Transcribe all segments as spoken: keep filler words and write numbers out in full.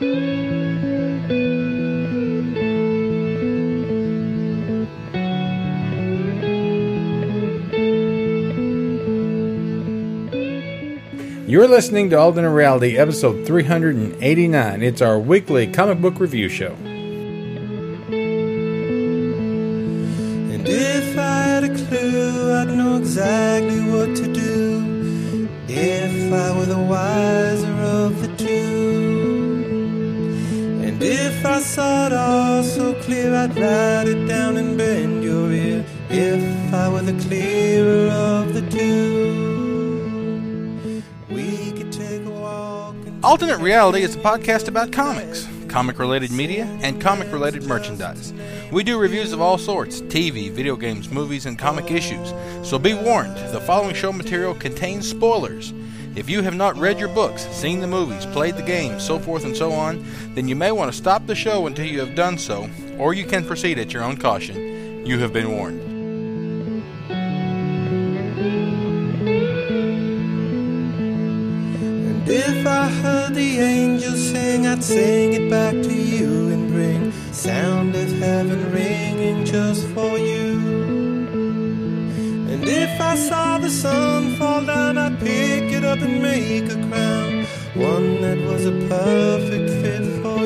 You're listening to Alternate Reality, episode three hundred eighty-nine. It's our weekly comic book review show. And if I had a clue, I'd know exactly what to do. If I were the wiser of the two. And if I saw it all so clear, I'd write it down and bend your ear. If I were the clearer of the two. Alternate Reality is a podcast about comics, comic-related media, and comic-related merchandise. We do reviews of all sorts, T V, video games, movies, and comic issues. So be warned, the following show material contains spoilers. If you have not read your books, seen the movies, played the games, so forth and so on, then you may want to stop the show until you have done so, or you can proceed at your own caution. You have been warned. If I heard the angels sing, I'd sing it back to you and bring sound of heaven ringing just for you. And if I saw the sun fall down, I'd pick it up and make a crown, one that was a perfect fit for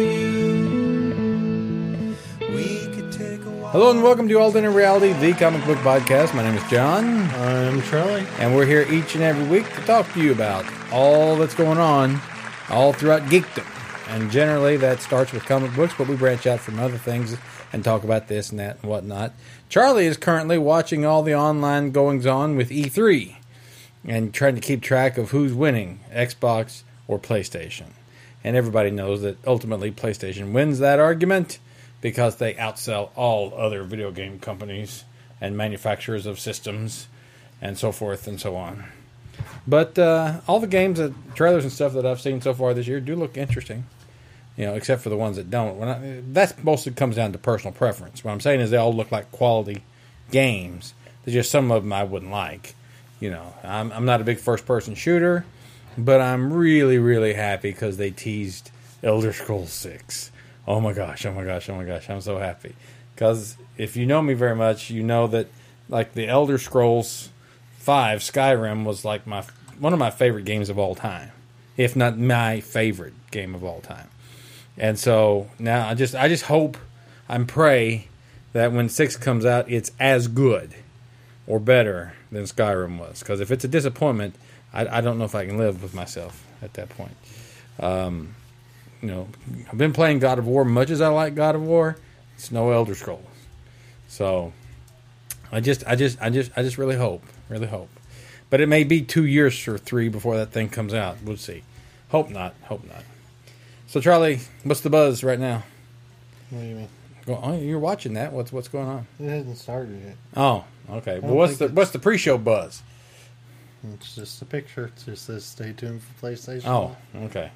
you. We could take a walk. Hello and welcome to Alternate Reality, the comic book podcast. My name is John. I'm Charlie. And we're here each and every week to talk to you about all that's going on all throughout geekdom. And generally that starts with comic books, but we branch out from other things and talk about this and that and whatnot. Charlie is currently watching all the online goings-on with E three and trying to keep track of who's winning, Xbox or PlayStation. And everybody knows that ultimately PlayStation wins that argument because they outsell all other video game companies and manufacturers of systems and so forth and so on. But uh, all the games, that trailers and stuff that I've seen so far this year do look interesting, you know, except for the ones that don't. When I, that mostly comes down to personal preference. What I'm saying is they all look like quality games. There's just some of them I wouldn't like. You know, I'm, I'm not a big first-person shooter, but I'm really, really happy because they teased Elder Scrolls six. Oh my gosh, oh my gosh, oh my gosh, I'm so happy. Because if you know me very much, you know that, like, the Elder Scrolls five, Skyrim, was like my one of my favorite games of all time, if not my favorite game of all time. And so now I just I just hope and pray that when six comes out, it's as good or better than Skyrim was. Because if it's a disappointment, I, I don't know if I can live with myself at that point. Um, you know, I've been playing God of War. Much as I like God of War, it's no Elder Scrolls. So I just I just I just I just really hope. Really hope. But it may be two years or three before that thing comes out. We'll see. Hope not. Hope not. So, Charlie, what's the buzz right now? What do you mean? Go, oh, you're watching that. What's what's going on? It hasn't started yet. Oh, okay. Well, what's the what's the pre-show buzz? It's just a picture. It just says stay tuned for PlayStation. Oh, okay.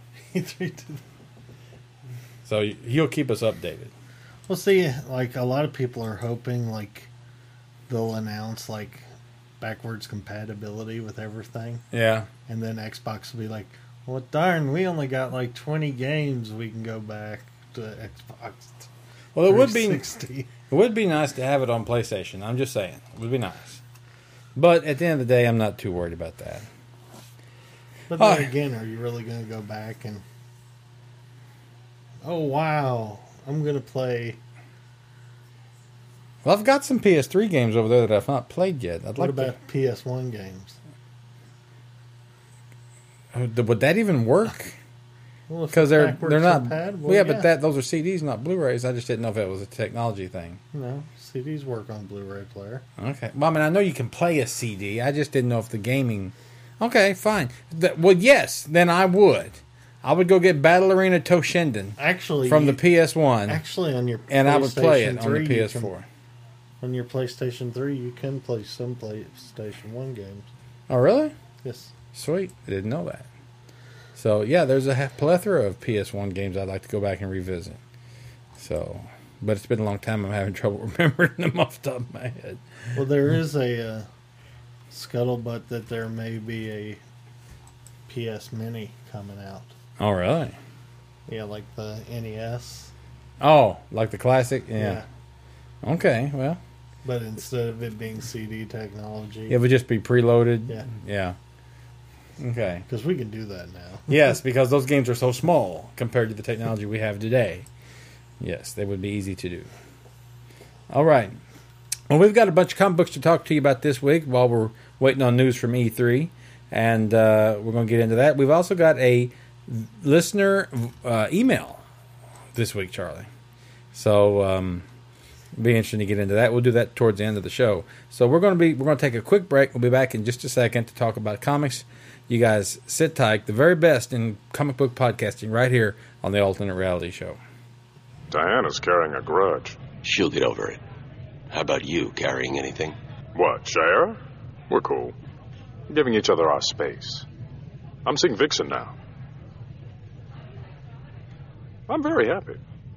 So he'll keep us updated. Well, see, like a lot of people are hoping, like they'll announce like backwards compatibility with everything. Yeah. And then Xbox will be like, well, darn, we only got like twenty games we can go back to Xbox. Well, it would be it would be nice to have it on PlayStation. I'm just saying. It would be nice. But at the end of the day, I'm not too worried about that. But then uh, again, are you really going to go back and, oh, wow, I'm going to play... Well, I've got some P S three games over there that I've not played yet. I'd what like about to... P S one games? Would that even work? Because well, they're they're not. Compatible, well, yeah, yeah, but that those are C Ds, not Blu-rays. I just didn't know if it was a technology thing. No, C Ds work on Blu-ray player. Okay. Well, I mean, I know you can play a C D. I just didn't know if the gaming. Okay, fine. The, well, yes, then I would. I would go get Battle Arena Toshinden actually from you, the P S one. Actually, on your and I would play it on the P S four. Can, on your PlayStation three, you can play some PlayStation one games. Oh, really? Yes. Sweet. I didn't know that. So, yeah, there's a plethora of P S one games I'd like to go back and revisit. So, but it's been a long time. I'm having trouble remembering them off the top of my head. Well, there is a uh, scuttlebutt that there may be a P S Mini coming out. Oh, really? Yeah, like the N E S. Oh, like the classic? Yeah. yeah. Okay, well. But instead of it being C D technology. It would just be preloaded? Yeah. Yeah. Okay. Because we can do that now. Yes, because those games are so small compared to the technology we have today. Yes, they would be easy to do. All right. Well, we've got a bunch of comic books to talk to you about this week while we're waiting on news from E three. And uh, we're going to get into that. We've also got a listener uh, email this week, Charlie. So, um, it'll be interesting to get into that. We'll do that towards the end of the show. So we're going to be we're going to take a quick break. We'll be back in just a second to talk about comics. You guys sit tight. The very best in comic book podcasting right here on the Alternate Reality Show. Diana's carrying a grudge. She'll get over it. How about you, carrying anything? What, share? We're cool. Giving each other our space. I'm seeing Vixen now. I'm very happy.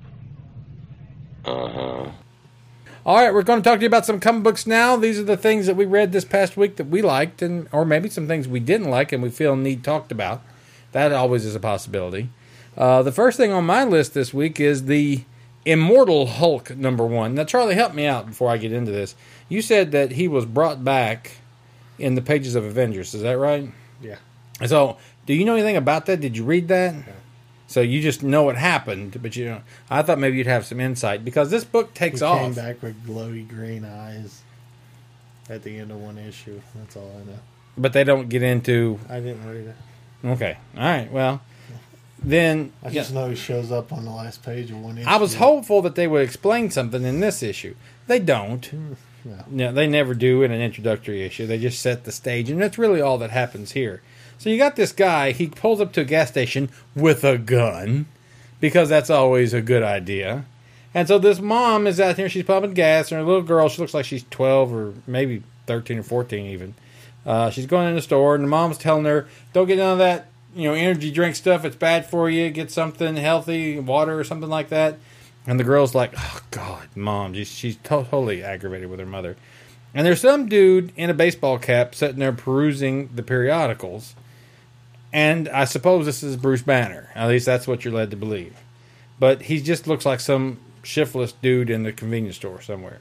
Uh-huh. All right, we're going to talk to you about some comic books now. These are the things that we read this past week that we liked, and or maybe some things we didn't like and we feel need talked about. That always is a possibility. Uh, the first thing on my list this week is the Immortal Hulk number one. Now, Charlie, help me out before I get into this. You said that he was brought back in the pages of Avengers. Is that right? Yeah. So, do you know anything about that? Did you read that? Yeah. So you just know what happened, but you know, I thought maybe you'd have some insight because this book takes he off. Came back with glowy green eyes at the end of one issue. That's all I know. But they don't get into. I didn't read it. Okay, all right. Well, then I just yeah. know he shows up on the last page of one issue. I was hopeful that they would explain something in this issue. They don't. No. No, they never do in an introductory issue. They just set the stage, and that's really all that happens here. So you got this guy, he pulls up to a gas station with a gun, because that's always a good idea. And so this mom is out here, she's pumping gas, and her little girl, she looks like she's twelve or maybe thirteen or fourteen even. Uh, she's going in the store, and the mom's telling her, don't get none of that, you know, energy drink stuff, it's bad for you, get something healthy, water or something like that. And the girl's like, oh, God, Mom. She's, she's totally aggravated with her mother. And there's some dude in a baseball cap sitting there perusing the periodicals. And I suppose this is Bruce Banner. At least that's what you're led to believe. But he just looks like some shiftless dude in the convenience store somewhere.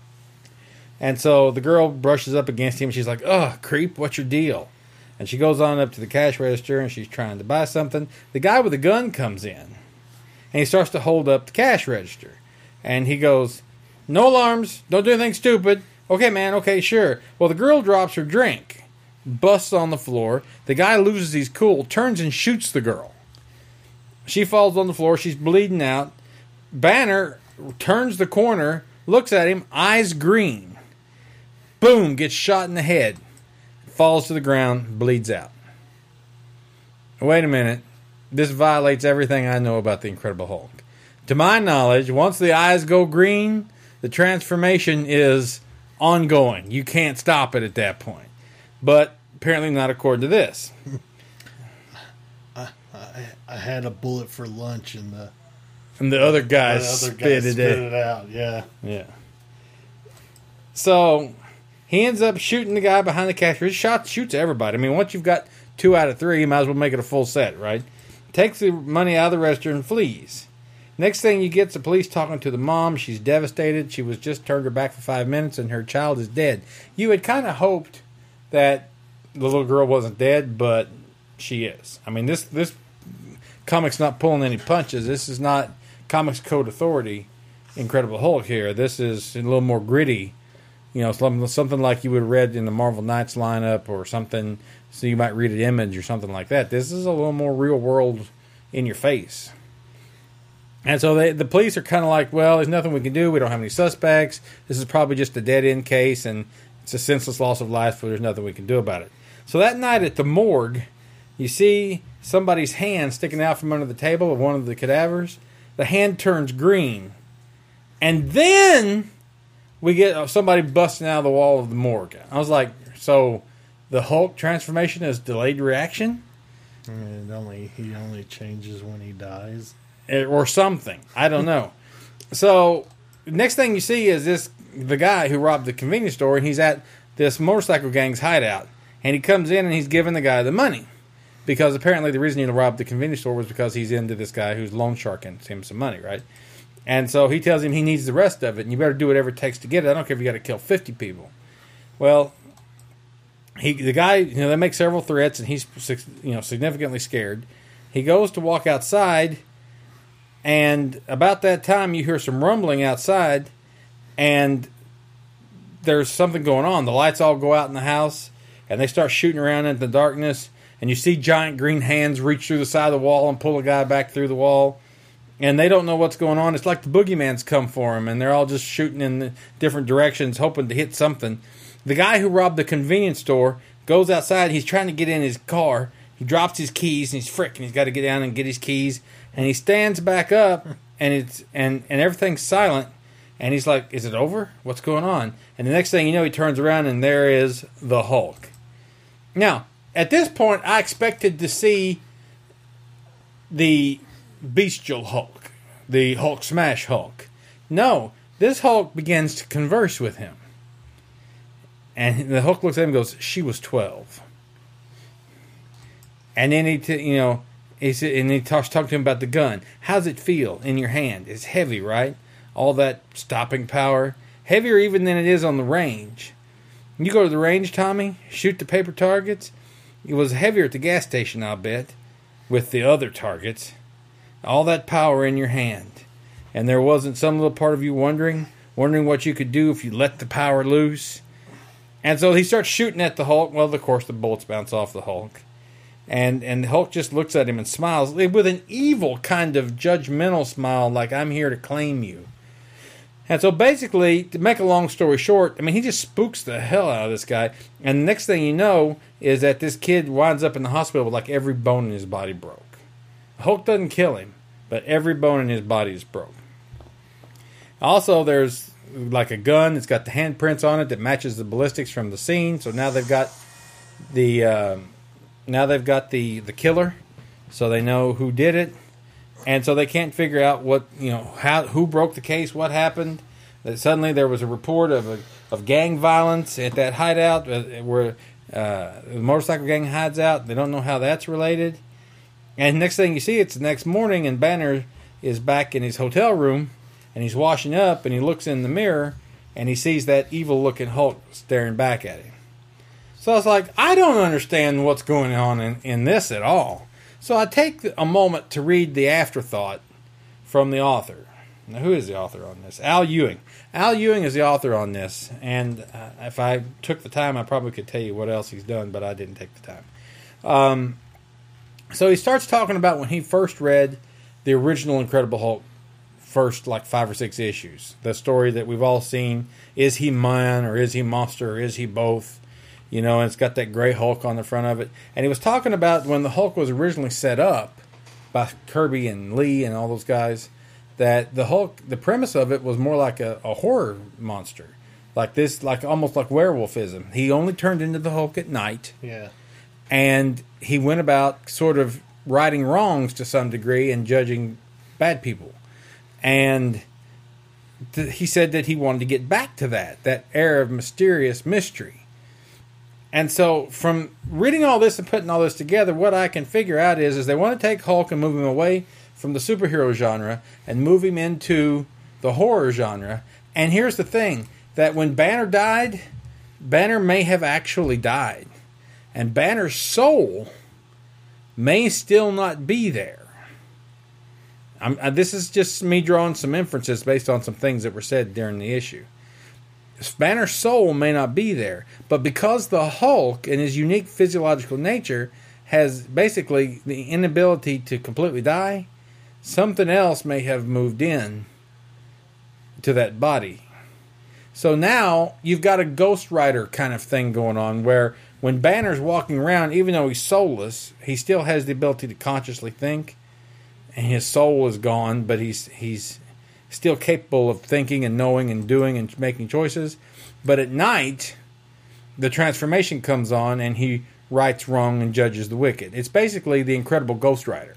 And so the girl brushes up against him. She's like, oh, creep, what's your deal? And she goes on up to the cash register and she's trying to buy something. The guy with the gun comes in. And he starts to hold up the cash register. And he goes, no alarms. Don't do anything stupid. Okay, man. Okay, sure. Well, the girl drops her drink. Busts on the floor. The guy loses his cool. Turns and shoots the girl. She falls on the floor. She's bleeding out. Banner turns the corner. Looks at him. Eyes green. Boom. Gets shot in the head. Falls to the ground. Bleeds out. Wait a minute. This violates everything I know about the Incredible Hulk. To my knowledge, once the eyes go green, the transformation is ongoing. You can't stop it at that point. But apparently not according to this. I, I, I had a bullet for lunch and the and the other guy the other spit, guy it, spit it out. Yeah. Yeah. So he ends up shooting the guy behind the cash register. Shot shoots everybody. I mean, once you've got two out of three, you might as well make it a full set, right? Takes the money out of the register and flees. Next thing you get, the police talking to the mom. She's devastated. She was just turned her back for five minutes and her child is dead. You had kind of hoped that the little girl wasn't dead, but she is. I mean, this this comic's not pulling any punches. This is not Comics Code Authority Incredible Hulk here. This is a little more gritty. You know, something, something like you would have read in the Marvel Knights lineup or something, so you might read an Image or something like that. This is a little more real world in your face. And so they, the police are kind of like, well, there's nothing we can do. We don't have any suspects. This is probably just a dead-end case, and it's a senseless loss of life, but there's nothing we can do about it. So that night at the morgue, you see somebody's hand sticking out from under the table of one of the cadavers. The hand turns green. And then we get somebody busting out of the wall of the morgue. I was like, so the Hulk transformation is delayed reaction? It only he only changes when he dies. Or something. I don't know. So, next thing you see is this the guy who robbed the convenience store, and he's at this motorcycle gang's hideout. And he comes in and he's giving the guy the money. because apparently the reason he robbed the convenience store was because he's into this guy who's loan sharking him some money, right? And so he tells him he needs the rest of it, and you better do whatever it takes to get it. I don't care if you got to kill fifty people. Well, he the guy, you know, they make several threats, and he's, you know, significantly scared. He goes to walk outside, and about that time you hear some rumbling outside, and there's something going on. The lights all go out in the house, and they start shooting around in the darkness, and you see giant green hands reach through the side of the wall and pull a guy back through the wall, and they don't know what's going on. It's like the boogeyman's come for them, and they're all just shooting in different directions, hoping to hit something. The guy who robbed the convenience store goes outside. He's trying to get in his car. He drops his keys, and he's fricking. He's got to get down and get his keys, and he stands back up, and it's and, and everything's silent. And he's like, is it over? What's going on? And the next thing you know, he turns around, and there is the Hulk. Now, at this point, I expected to see the bestial Hulk, the Hulk smash Hulk. No, this Hulk begins to converse with him. And the Hulk looks at him and goes, she was twelve. And then he, t- you know, he's, and he talks talking to him about the gun. How's it feel in your hand? It's heavy, right? All that stopping power. Heavier even than it is on the range. You go to the range, Tommy, shoot the paper targets. It was heavier at the gas station, I'll bet, with the other targets. All that power in your hand. And there wasn't some little part of you wondering, wondering what you could do if you let the power loose. And so he starts shooting at the Hulk. Well, of course, the bullets bounce off the Hulk. And and the Hulk just looks at him and smiles with an evil kind of judgmental smile, like, I'm here to claim you. And so basically, to make a long story short, I mean, he just spooks the hell out of this guy. And the next thing you know is that this kid winds up in the hospital with like every bone in his body broke. Hulk doesn't kill him, but every bone in his body is broke. Also, there's like a gun that's got the handprints on it that matches the ballistics from the scene. So now they've got the uh, now they've got the, the killer, so they know who did it. And so they can't figure out what, you know, how who broke the case, what happened. That suddenly there was a report of a, of gang violence at that hideout where uh, the motorcycle gang hides out. They don't know how that's related. And next thing you see, it's the next morning, and Banner is back in his hotel room, and he's washing up, and he looks in the mirror, and he sees that evil-looking Hulk staring back at him. So I was like, I don't understand what's going on in, in this at all. So I take a moment to read the afterthought from the author. Now, who is the author on this? Al Ewing. Al Ewing is the author on this, and uh, if I took the time, I probably could tell you what else he's done, but I didn't take the time. Um, so he starts talking about when he first read the original Incredible Hulk, first like five or six issues. The story that we've all seen, is he man, or is he monster, or is he both? You know, and it's got that gray Hulk on the front of it. And he was talking about when the Hulk was originally set up by Kirby and Lee and all those guys, that the Hulk, the premise of it was more like a, a horror monster. Like this, like almost like werewolfism. He only turned into the Hulk at night. Yeah. And he went about sort of righting wrongs to some degree and judging bad people. And th- he said that he wanted to get back to that, that air of mysterious mystery. And so, from reading all this and putting all this together, what I can figure out is, is they want to take Hulk and move him away from the superhero genre and move him into the horror genre. And here's the thing, that when Banner died, Banner may have actually died. And Banner's soul may still not be there. I'm, uh, this is just me drawing some inferences based on some things that were said during the issue. Banner's soul may not be there, but because the Hulk and his unique physiological nature has basically the inability to completely die, something else may have moved in to that body. So now you've got a Ghost Rider kind of thing going on where when Banner's walking around, even though he's soulless, he still has the ability to consciously think, and his soul is gone, but he's he's still capable of thinking and knowing and doing and making choices. But at night, the transformation comes on and he rights wrong and judges the wicked. It's basically the Incredible Ghost Rider.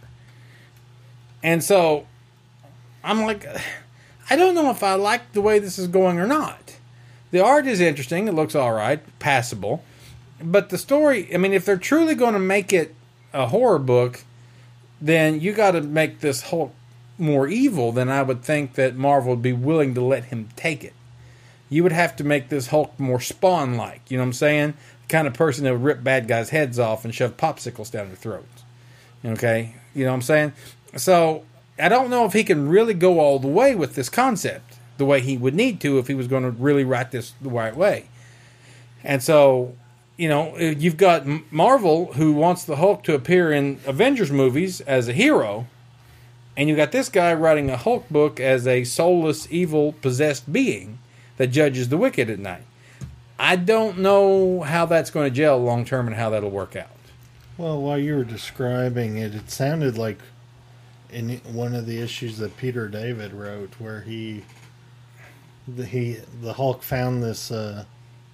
And so, I'm like, I don't know if I like the way this is going or not. The art is interesting. It looks all right, passable. But the story, I mean, if they're truly going to make it a horror book, then you got to make this Hulk more evil than I would think that Marvel would be willing to let him take it. You would have to make this Hulk more Spawn-like. You know what I'm saying? The kind of person that would rip bad guys' heads off and shove popsicles down their throats. Okay? You know what I'm saying? So, I don't know if he can really go all the way with this concept the way he would need to if he was going to really write this the right way. And so, you know, you've got Marvel, who wants the Hulk to appear in Avengers movies as a hero, and you got this guy writing a Hulk book as a soulless, evil, possessed being that judges the wicked at night. I don't know how that's going to gel long term and how that'll work out. Well, while you were describing it, it sounded like in one of the issues that Peter David wrote, where he, the, he, the Hulk found this uh,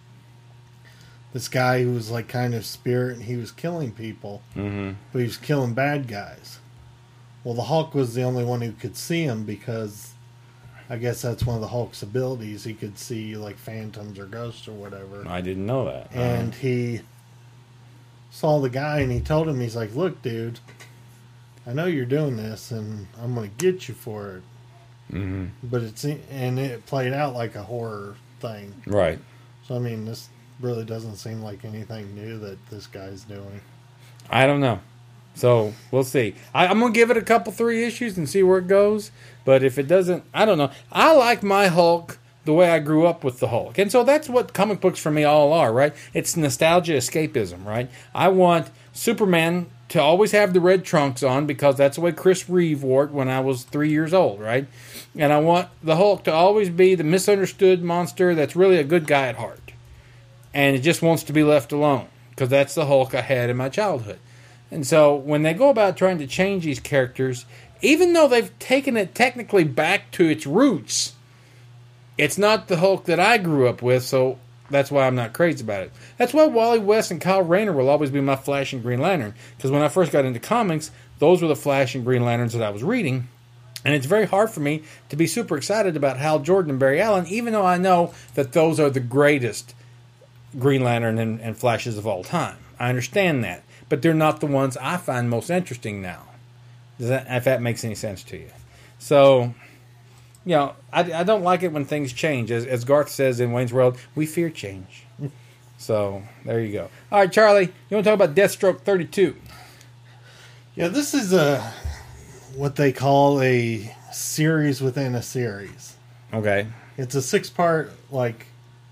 this guy who was like kind of spirit, and he was killing people, Mm-hmm. but he was killing bad guys. Well, the Hulk was the only one who could see him because I guess that's one of the Hulk's abilities. He could see like phantoms or ghosts or whatever. I didn't know that. And he saw the guy and he told him, he's like, look, dude, I know you're doing this and I'm going to get you for it. Mm-hmm. But it's, and it played out like a horror thing. Right. So, I mean, this really doesn't seem like anything new that this guy's doing. I don't know. So, we'll see. I, I'm going to give it a couple, three issues and see where it goes. But if it doesn't, I don't know. I like my Hulk the way I grew up with the Hulk. And so that's what comic books for me all are, right? It's nostalgia escapism, right? I want Superman to always have the red trunks on because that's the way Chris Reeve wore it when I was three years old, right? And I want the Hulk to always be the misunderstood monster that's really a good guy at heart. And it just wants to be left alone because that's the Hulk I had in my childhood. And so when they go about trying to change these characters, even though they've taken it technically back to its roots, it's not the Hulk that I grew up with, so that's why I'm not crazy about it. That's why Wally West and Kyle Rayner will always be my Flash and Green Lantern, because when I first got into comics, those were the Flash and Green Lanterns that I was reading, and it's very hard for me to be super excited about Hal Jordan and Barry Allen, even though I know that those are the greatest Green Lantern and, and Flashes of all time. I understand that. But they're not the ones I find most interesting now. Does that, if that makes any sense to you. So, you know, I, I don't like it when things change. As, as Garth says in Wayne's World, we fear change. So, there you go. All right, Charlie, you want to talk about Deathstroke thirty-two? Yeah, this is a what they call a series within a series. Okay. It's a six-part, like,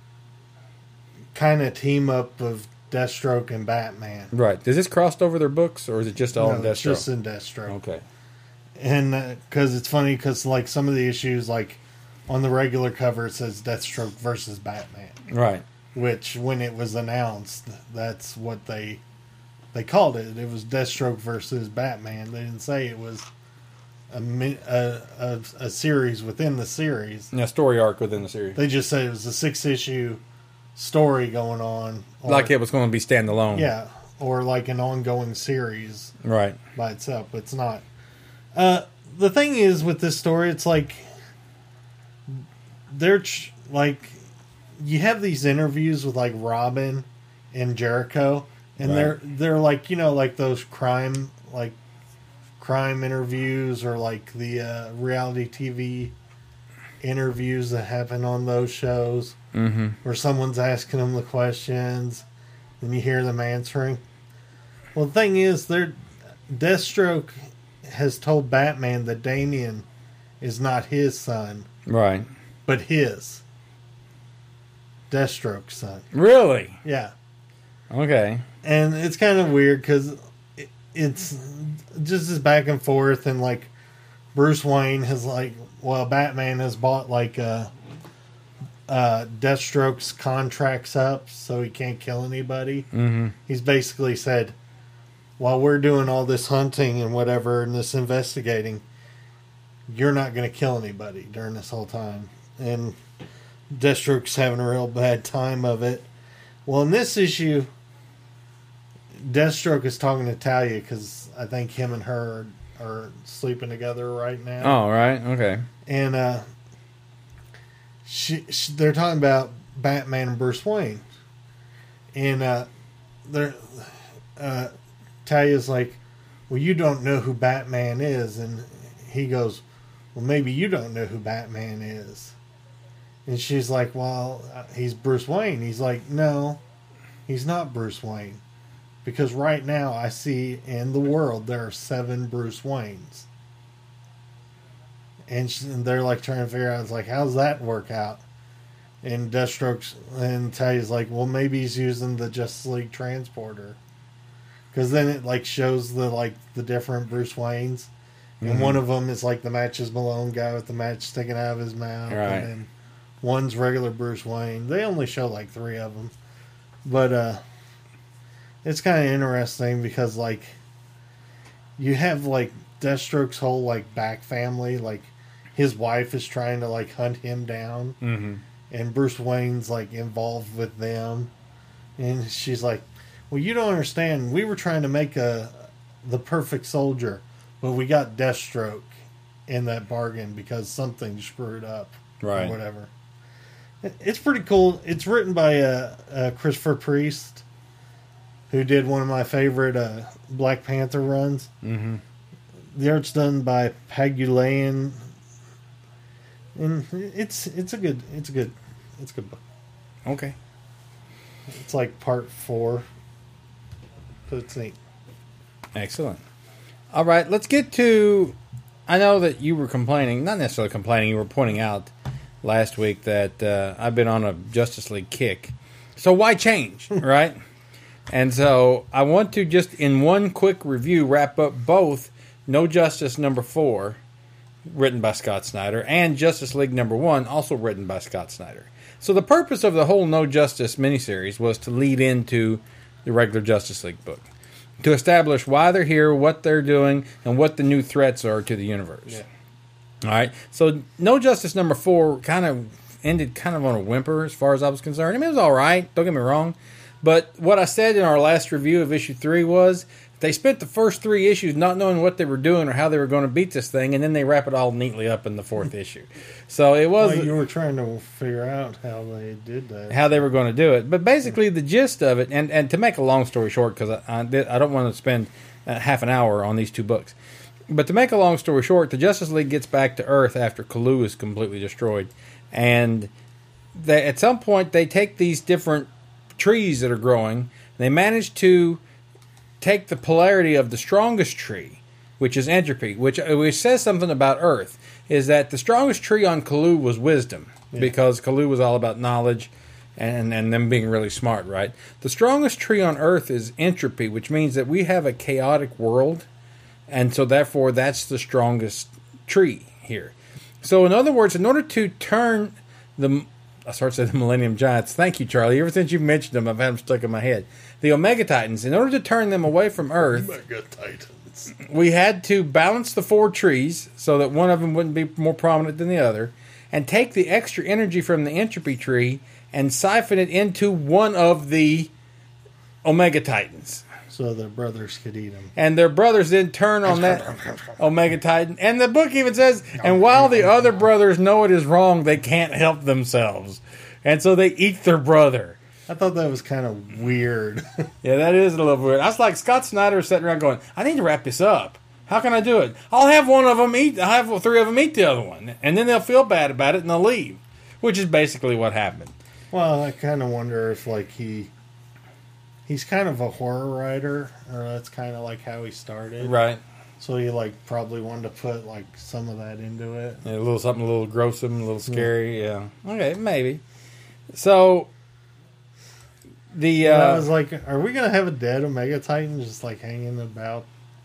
kind of team-up of Deathstroke and Batman. Right. Does this cross over their books, or is it just all no, in Deathstroke? It's just in Deathstroke. Okay. And because uh, it's funny, because like some of the issues, like on the regular cover, it says Deathstroke versus Batman. Right. Which, when it was announced, that's what they they called it. It was Deathstroke versus Batman. They didn't say it was a a, a, a series within the series. Yeah, story arc within the series. They just said it was a six issue story going on, or, like it was going to be standalone. Yeah, or like an ongoing series, right, by itself. But it's not. Uh, the thing is with this story, it's like they're ch- like you have these interviews with like Robin and Jericho, and right. they're they're like, you know, like those crime like crime interviews or like the uh, reality T V interviews that happen on those shows, mm-hmm. where someone's asking them the questions, and you hear them answering. Well, the thing is, they're Deathstroke has told Batman that Damian is not his son, right, but his Deathstroke's son. Really? Yeah. Okay. And it's kind of weird because it, it's just this back and forth, and like Bruce Wayne has like, well, Batman has bought like uh, uh, Deathstroke's contracts up so he can't kill anybody. Mm-hmm. He's basically said, while we're doing all this hunting and whatever and this investigating, you're not going to kill anybody during this whole time. And Deathstroke's having a real bad time of it. Well, in this issue, Deathstroke is talking to Talia because I think him and her are, are sleeping together right now. Oh, right. Okay. And uh, she, she, they're talking about Batman and Bruce Wayne. And uh, they're... Uh, Talia's like, well, you don't know who Batman is. And he goes, well, maybe you don't know who Batman is. And she's like, well, he's Bruce Wayne. He's like, no, he's not Bruce Wayne. Because right now I see in the world there are seven Bruce Waynes. And, she, and they're like trying to figure out, it's like, how's that work out? And Deathstroke's, and Talia's like, well, maybe he's using the Justice League transporter. Because then it like shows the like the different Bruce Waynes. And mm-hmm. one of them is like the Matches Malone guy with the match sticking out of his mouth. Right. And then one's regular Bruce Wayne. They only show like three of them. But uh, it's kind of interesting because like you have like Deathstroke's whole like back family. Like his wife is trying to like hunt him down. Mm-hmm. And Bruce Wayne's like involved with them. And she's like, well, you don't understand. We were trying to make a the perfect soldier. But we got Deathstroke in that bargain because something screwed up. Right. Or whatever. It's pretty cool. It's written by uh, uh, Christopher Priest, who did one of my favorite uh, Black Panther runs. Mm-hmm. The art's done by Pagulayan. And it's it's a good it's a good it's a good book. Okay. It's like part four. But it's neat. Excellent. All right, let's get to... I know that you were complaining, not necessarily complaining, you were pointing out last week that uh, I've been on a Justice League kick. So why change, right? And so I want to just, in one quick review, wrap up both No Justice number four, written by Scott Snyder, and Justice League number one, also written by Scott Snyder. So the purpose of the whole No Justice miniseries was to lead into the regular Justice League book, to establish why they're here, what they're doing, and what the new threats are to the universe. Yeah. All right. So No Justice number four kind of ended kind of on a whimper as far as I was concerned. I mean, it was all right. Don't get me wrong. But what I said in our last review of issue three was they spent the first three issues not knowing what they were doing or how they were going to beat this thing, and then they wrap it all neatly up in the fourth issue. So it was... Well, you were trying to figure out how they did that. How they were going to do it. But basically the gist of it, and, and to make a long story short, because I, I, I don't want to spend uh, half an hour on these two books, but to make a long story short, the Justice League gets back to Earth after Cthulhu is completely destroyed. And they, at some point they take these different trees that are growing, they manage to take the polarity of the strongest tree, which is entropy, which, which says something about Earth, is that the strongest tree on Cthulhu was wisdom, yeah. because Cthulhu was all about knowledge and, and them being really smart, right? The strongest tree on Earth is entropy, which means that we have a chaotic world, and so therefore that's the strongest tree here. So in other words, in order to turn the... I started to say the Millennium Giants. Thank you, Charlie. Ever since you mentioned them, I've had them stuck in my head. The Omega Titans, in order to turn them away from Earth, Omega Titans. we had to balance the four trees so that one of them wouldn't be more prominent than the other, and take the extra energy from the entropy tree and siphon it into one of the Omega Titans. So their brothers could eat them. And their brothers then turn on that Omega Titan. And the book even says, and while the other brothers know it is wrong, they can't help themselves. And so they eat their brother. I thought that was kind of weird. Yeah, that is a little weird. I was like, Scott Snyder sitting around going, I need to wrap this up. How can I do it? I'll have one of them eat, I'll have three of them eat the other one. And then they'll feel bad about it and they'll leave. Which is basically what happened. Well, I kind of wonder if, like, he... He's kind of a horror writer, or that's kind of like how he started. Right. So he, like, probably wanted to put, like, some of that into it. Yeah, a little something a little gruesome, a little scary, yeah. yeah. Okay, maybe. So, the... Uh, I was like, are we going to have a dead Omega Titan just, like, hanging about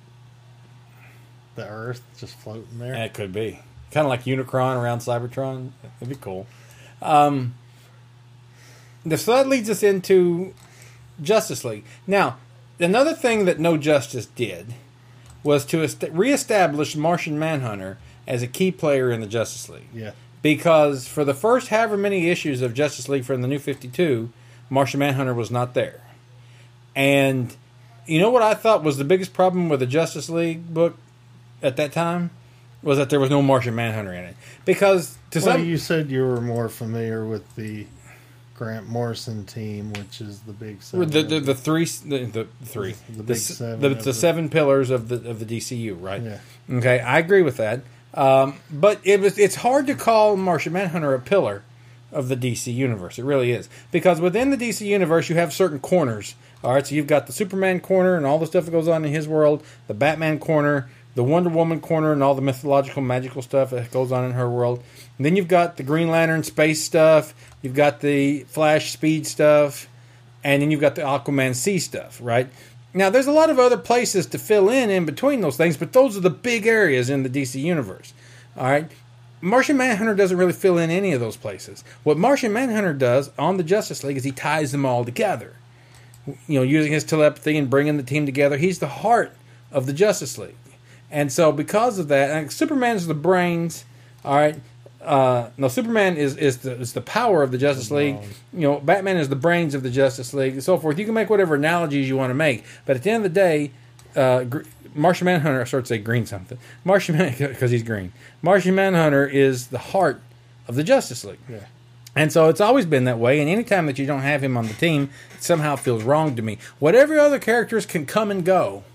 the Earth, just floating there? Yeah, it could be. Kind of like Unicron around Cybertron. That'd be cool. Um, so that leads us into... Justice League. Now, another thing that No Justice did was to est- reestablish Martian Manhunter as a key player in the Justice League. Yeah. Because for the first however many issues of Justice League from the New fifty-two, Martian Manhunter was not there. And you know what I thought was the biggest problem with the Justice League book at that time? Was that there was no Martian Manhunter in it. Because to well, some... you said you were more familiar with the Grant Morrison team, which is the big The seven. the, the three the, the three The the, big s- seven the, of the the- seven pillars of the of the D C U, right? Yeah. Okay, I agree with that. Um, but it was it's hard to call Martian Manhunter a pillar of the D C universe. It really is, because within the D C universe you have certain corners. All right, so you've got the Superman corner and all the stuff that goes on in his world, the Batman corner, the Wonder Woman corner, and all the mythological, magical stuff that goes on in her world. And then you've got the Green Lantern space stuff. You've got the Flash speed stuff, and then you've got the Aquaman sea stuff, right? Now, there's a lot of other places to fill in in between those things, but those are the big areas in the D C universe. All right? Martian Manhunter doesn't really fill in any of those places. What Martian Manhunter does on the Justice League is he ties them all together. You know, using his telepathy and bringing the team together. He's the heart of the Justice League. And so because of that, and Superman's the brains, all right? Uh, no, Superman is, is, the, is the power of the Justice League. You know, Batman is the brains of the Justice League, and so forth. You can make whatever analogies you want to make, but at the end of the day, uh, Gr- Martian Manhunter, I started to say green something. Martian Manhunter, because he's green. Martian Manhunter is the heart of the Justice League. Yeah. And so it's always been that way, and anytime that you don't have him on the team, it somehow feels wrong to me. Whatever other characters can come and go.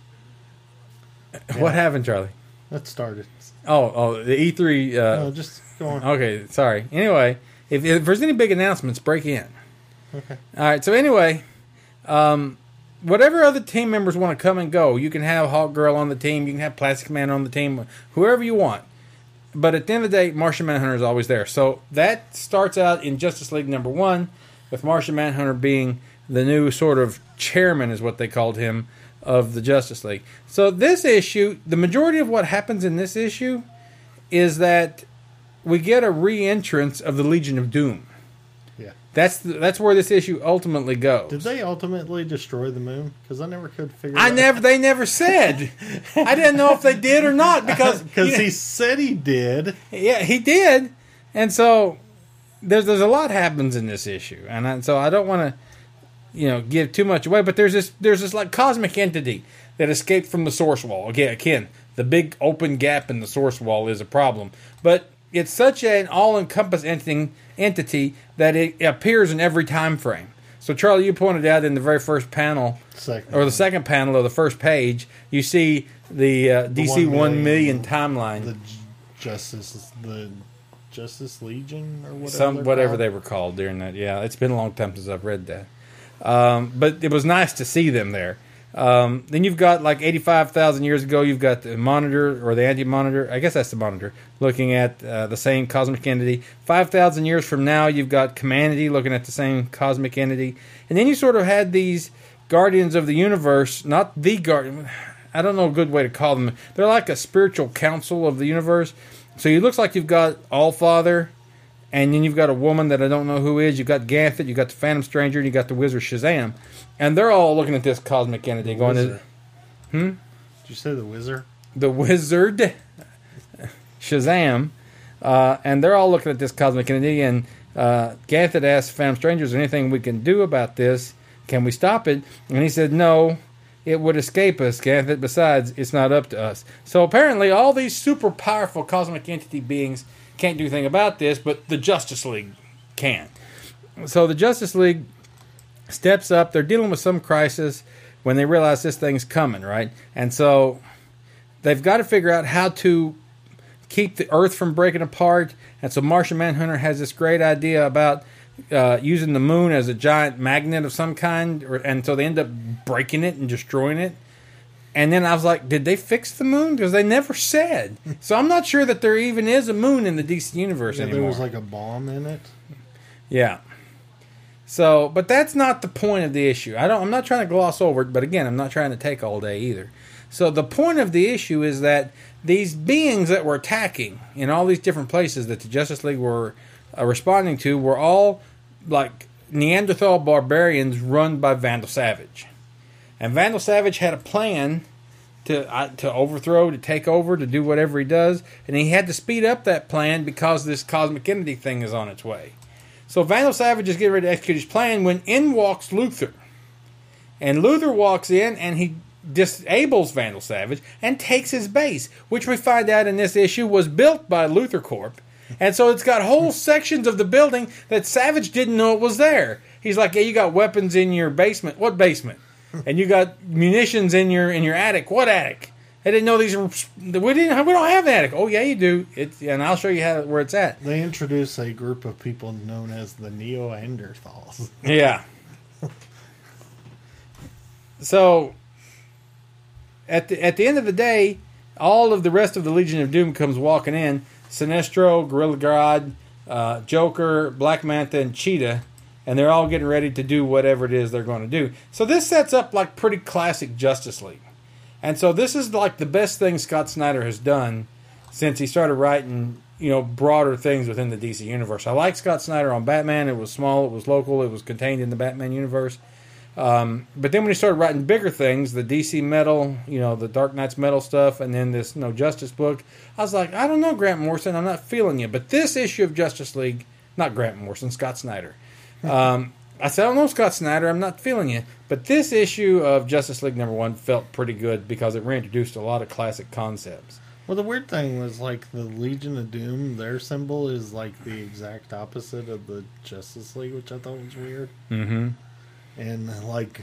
Yeah. What happened, Charlie? That started. Oh, oh, the E three. Uh, No, just go on. Okay, sorry. Anyway, if, if there's any big announcements, break in. Okay. All right, so anyway, um, whatever other team members want to come and go, you can have Hawk Girl on the team, you can have Plastic Man on the team, whoever you want. But at the end of the day, Martian Manhunter is always there. So that starts out in Justice League number one, with Martian Manhunter being the new sort of chairman, is what they called him, of the Justice League. So this issue, the majority of what happens in this issue is that we get a re-entrance of the Legion of Doom. Yeah. That's the, that's where this issue ultimately goes. Did they ultimately destroy the moon? Because I never could figure. I out. never. They never said. I didn't know if they did or not because Because you know, he said he did. yeah, he did, and so there's there's a lot happens in this issue, and I, so I don't want to, you know, give too much away. But there's this there's this like cosmic entity that escaped from the source wall. Again, again, the big open gap in the source wall is a problem, but it's such an all-encompassing entity that it appears in every time frame. So, Charlie, you pointed out in the very first panel, Second. or the second panel of the first page, you see the uh, D C one million timeline. The J- Justice, the Justice Legion, or whatever. Some they're whatever called. they were called during that. Yeah, it's been a long time since I've read that. Um, but it was nice to see them there. Um, then you've got like eighty-five thousand years ago, you've got the Monitor or the Anti-Monitor. I guess that's the Monitor looking at uh, the same cosmic entity. five thousand years from now, you've got Humanity looking at the same cosmic entity. And then you sort of had these Guardians of the Universe, not the Guardian. I don't know a good way to call them. They're like a spiritual council of the universe. So it looks like you've got Allfather, and then you've got a woman that I don't know who is. You've got Ganthet, you've got the Phantom Stranger, and you've got the Wizard Shazam. And they're all looking at this cosmic entity going, Wizard. hmm? Did you say the Wizard? The Wizard Shazam. Uh, and they're all looking at this cosmic entity, and uh, Ganthet asked Phantom Stranger, is there anything we can do about this? Can we stop it? And he said, no, it would escape us, Ganthet. Besides, it's not up to us. So apparently all these super powerful cosmic entity beings can't do anything about this, but the Justice League can. So the Justice League steps up. They're dealing with some crisis when they realize this thing's coming, right? And so they've got to figure out how to keep the Earth from breaking apart. And so Martian Manhunter has this great idea about uh, using the moon as a giant magnet of some kind. Or, and so they end up breaking it and destroying it. And then I was like, did they fix the moon? Because they never said. So I'm not sure that there even is a moon in the D C universe Yeah, anymore. there was like a bomb in it. Yeah. So, but that's not the point of the issue. I don't. I'm not trying to gloss over it, but again, I'm not trying to take all day either. So the point of the issue is that these beings that were attacking in all these different places that the Justice League were uh, responding to were all like Neanderthal barbarians run by Vandal Savage. And Vandal Savage had a plan to uh, to overthrow, to take over, to do whatever he does, and he had to speed up that plan because this cosmic entity thing is on its way. So Vandal Savage is getting ready to execute his plan when in walks Luthor. And Luthor walks in and he disables Vandal Savage and takes his base, which we find out in this issue was built by Luthor Corp. And so it's got whole sections of the building that Savage didn't know it was there. He's like, yeah, you got weapons in your basement. What basement? And you got munitions in your in your attic. What attic? I didn't know these were. We didn't. We don't have an attic. Oh yeah, you do. It's and I'll show you how where it's at. They introduce a group of people known as the Neanderthals. Yeah. So at the at the end of the day, all of the rest of the Legion of Doom comes walking in. Sinestro, Gorilla God, uh, Joker, Black Manta, and Cheetah. And they're all getting ready to do whatever it is they're going to do. So this sets up like pretty classic Justice League. And so this is like the best thing Scott Snyder has done since he started writing, you know, broader things within the D C universe. I like Scott Snyder on Batman. It was small, it was local, it was contained in the Batman universe. Um, but then when he started writing bigger things, the D C Metal, you know, the Dark Knight's Metal stuff, and then this No Justice book, I was like, I don't know, Grant Morrison, I'm not feeling you. But this issue of Justice League, not Grant Morrison, Scott Snyder. Um, I said, I don't know, Scott Snyder, I'm not feeling you. But this issue of Justice League number one felt pretty good because it reintroduced a lot of classic concepts. Well, the weird thing was, like, the Legion of Doom, their symbol is, like, the exact opposite of the Justice League, which I thought was weird. Mm-hmm. And, like,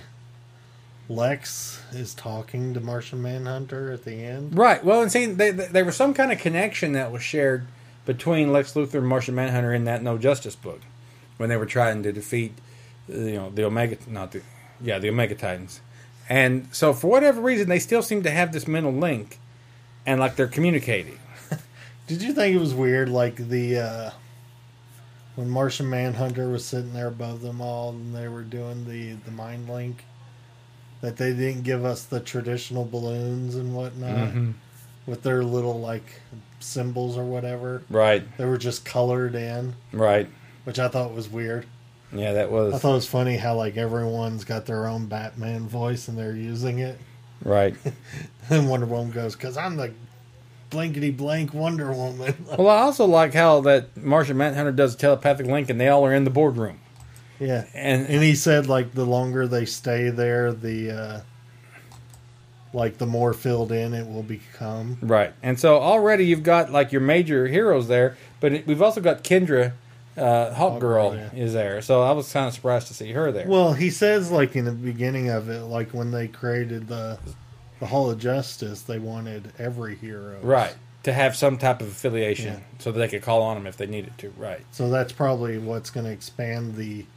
Lex is talking to Martian Manhunter at the end. Right. Well, and see, they, they, there was some kind of connection that was shared between Lex Luthor and Martian Manhunter in that No Justice book when they were trying to defeat, you know, the Omega, not the, yeah, the Omega Titans. And so for whatever reason, they still seem to have this mental link and like they're communicating. Did you think it was weird, like the, uh, when Martian Manhunter was sitting there above them all and they were doing the, the mind link, that they didn't give us the traditional balloons and whatnot Mm-hmm. with their little, like, symbols or whatever. Right. They were just colored in, Right. which I thought was weird. Yeah, that was. I thought it was funny how, like, everyone's got their own Batman voice and they're using it. Right. And Wonder Woman goes, because I'm the blankety blank Wonder Woman. Well, I also like how that Martian Manhunter does a telepathic link and they all are in the boardroom. Yeah. And And he said, like, the longer they stay there, the, uh, like, the more filled in it will become. Right. And so already you've got, like, your major heroes there, but it, we've also got Kendra, uh, Hawk Girl, Hawkgirl, yeah. is there. So I was kind of surprised to see her there. Well, he says, like, in the beginning of it, like, when they created the, the Hall of Justice, they wanted every hero. Right. To have some type of affiliation Yeah. so that they could call on them if they needed to. Right. So that's probably what's going to expand the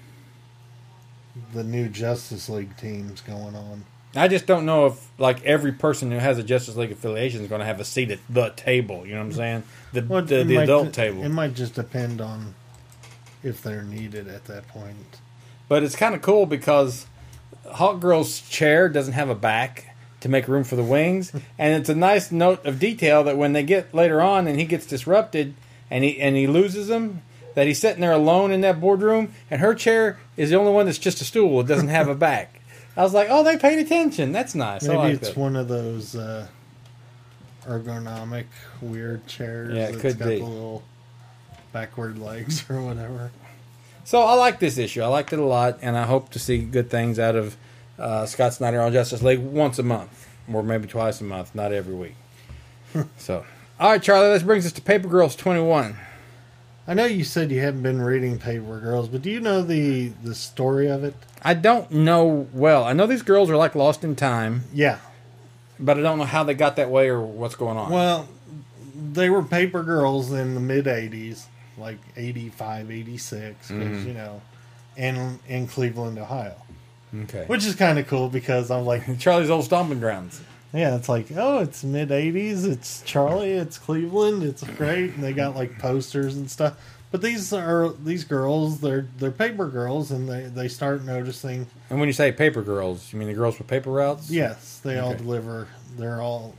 the new Justice League teams going on. I just don't know if, like, every person who has a Justice League affiliation is going to have a seat at the table. You know what I'm saying? The, Well, the, it the might- adult table. It might just depend on if they're needed at that point. But it's kind of cool because Hawk Girl's chair doesn't have a back to make room for the wings, and it's a nice note of detail that when they get later on and he gets disrupted and he and he loses them, that he's sitting there alone in that boardroom, and her chair is the only one that's just a stool. It doesn't have a back. I was like, oh, they paid attention. That's nice. I Maybe like it's that. one of those uh, ergonomic weird chairs. Yeah, it that's could got be. the little backward legs or whatever. So I like this issue. I liked it a lot, and I hope to see good things out of uh, Scott Snyder on Justice League once a month, or maybe twice a month, not every week. So, all right, Charlie, this brings us to Paper Girls twenty-one. I know you said you haven't been reading Paper Girls, but do you know the, the story of it? I don't know well. I know these girls are like lost in time, Yeah. but I don't know how they got that way or what's going on. Well, they were Paper Girls in the mid-eighties, like eighty-five, eighty-six, 'cause, Mm-hmm. you know, in, in Cleveland, Ohio. okay. Which is kind of cool because I'm like, Charlie's old stomping grounds. yeah, it's like, oh, it's mid-eighties, it's Charlie, it's Cleveland, it's great, and they got like posters and stuff. But these are these girls, they're they're paper girls, and they, they start noticing, And when you say paper girls, you mean the girls with paper routes? yes, they all Okay. deliver, they're all,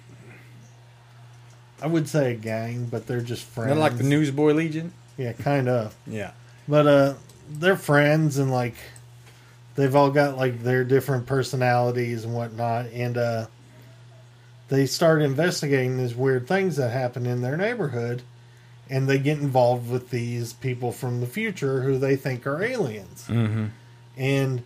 I would say a gang, but they're just friends. They're like the Newsboy Legion? Yeah, kind of. Yeah. But uh, they're friends, and like they've all got like their different personalities and whatnot, and uh, they start investigating these weird things that happen in their neighborhood, and they get involved with these people from the future who they think are aliens, Mm-hmm. and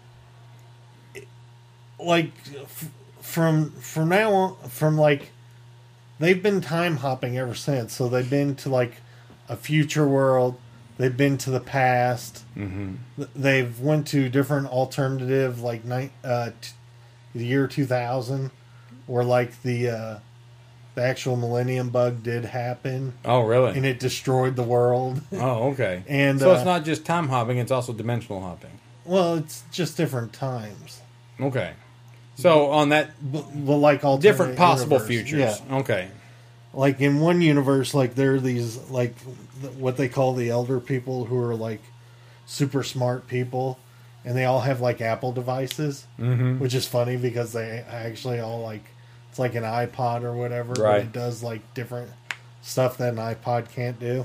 like f- from from now on, from like they've been time hopping ever since. So they've been to like a future world. They've been to the past. Mm-hmm. They've went to different alternative, like ni- uh, t- the year two thousand, where like the uh, the actual Millennium Bug did happen, Oh, really? and it destroyed the world. Oh, okay. And, so uh, it's not just time hopping; it's also dimensional hopping. Well, it's just different times, Okay. So on that but, but like alternate different possible universe. futures. Yeah. Okay. Like in one universe, like there are these like th- what they call the elder people who are like super smart people, and they all have like Apple devices, Mm-hmm. which is funny because they actually all like it's like an iPod or whatever, but Right. it does like different stuff that an iPod can't do.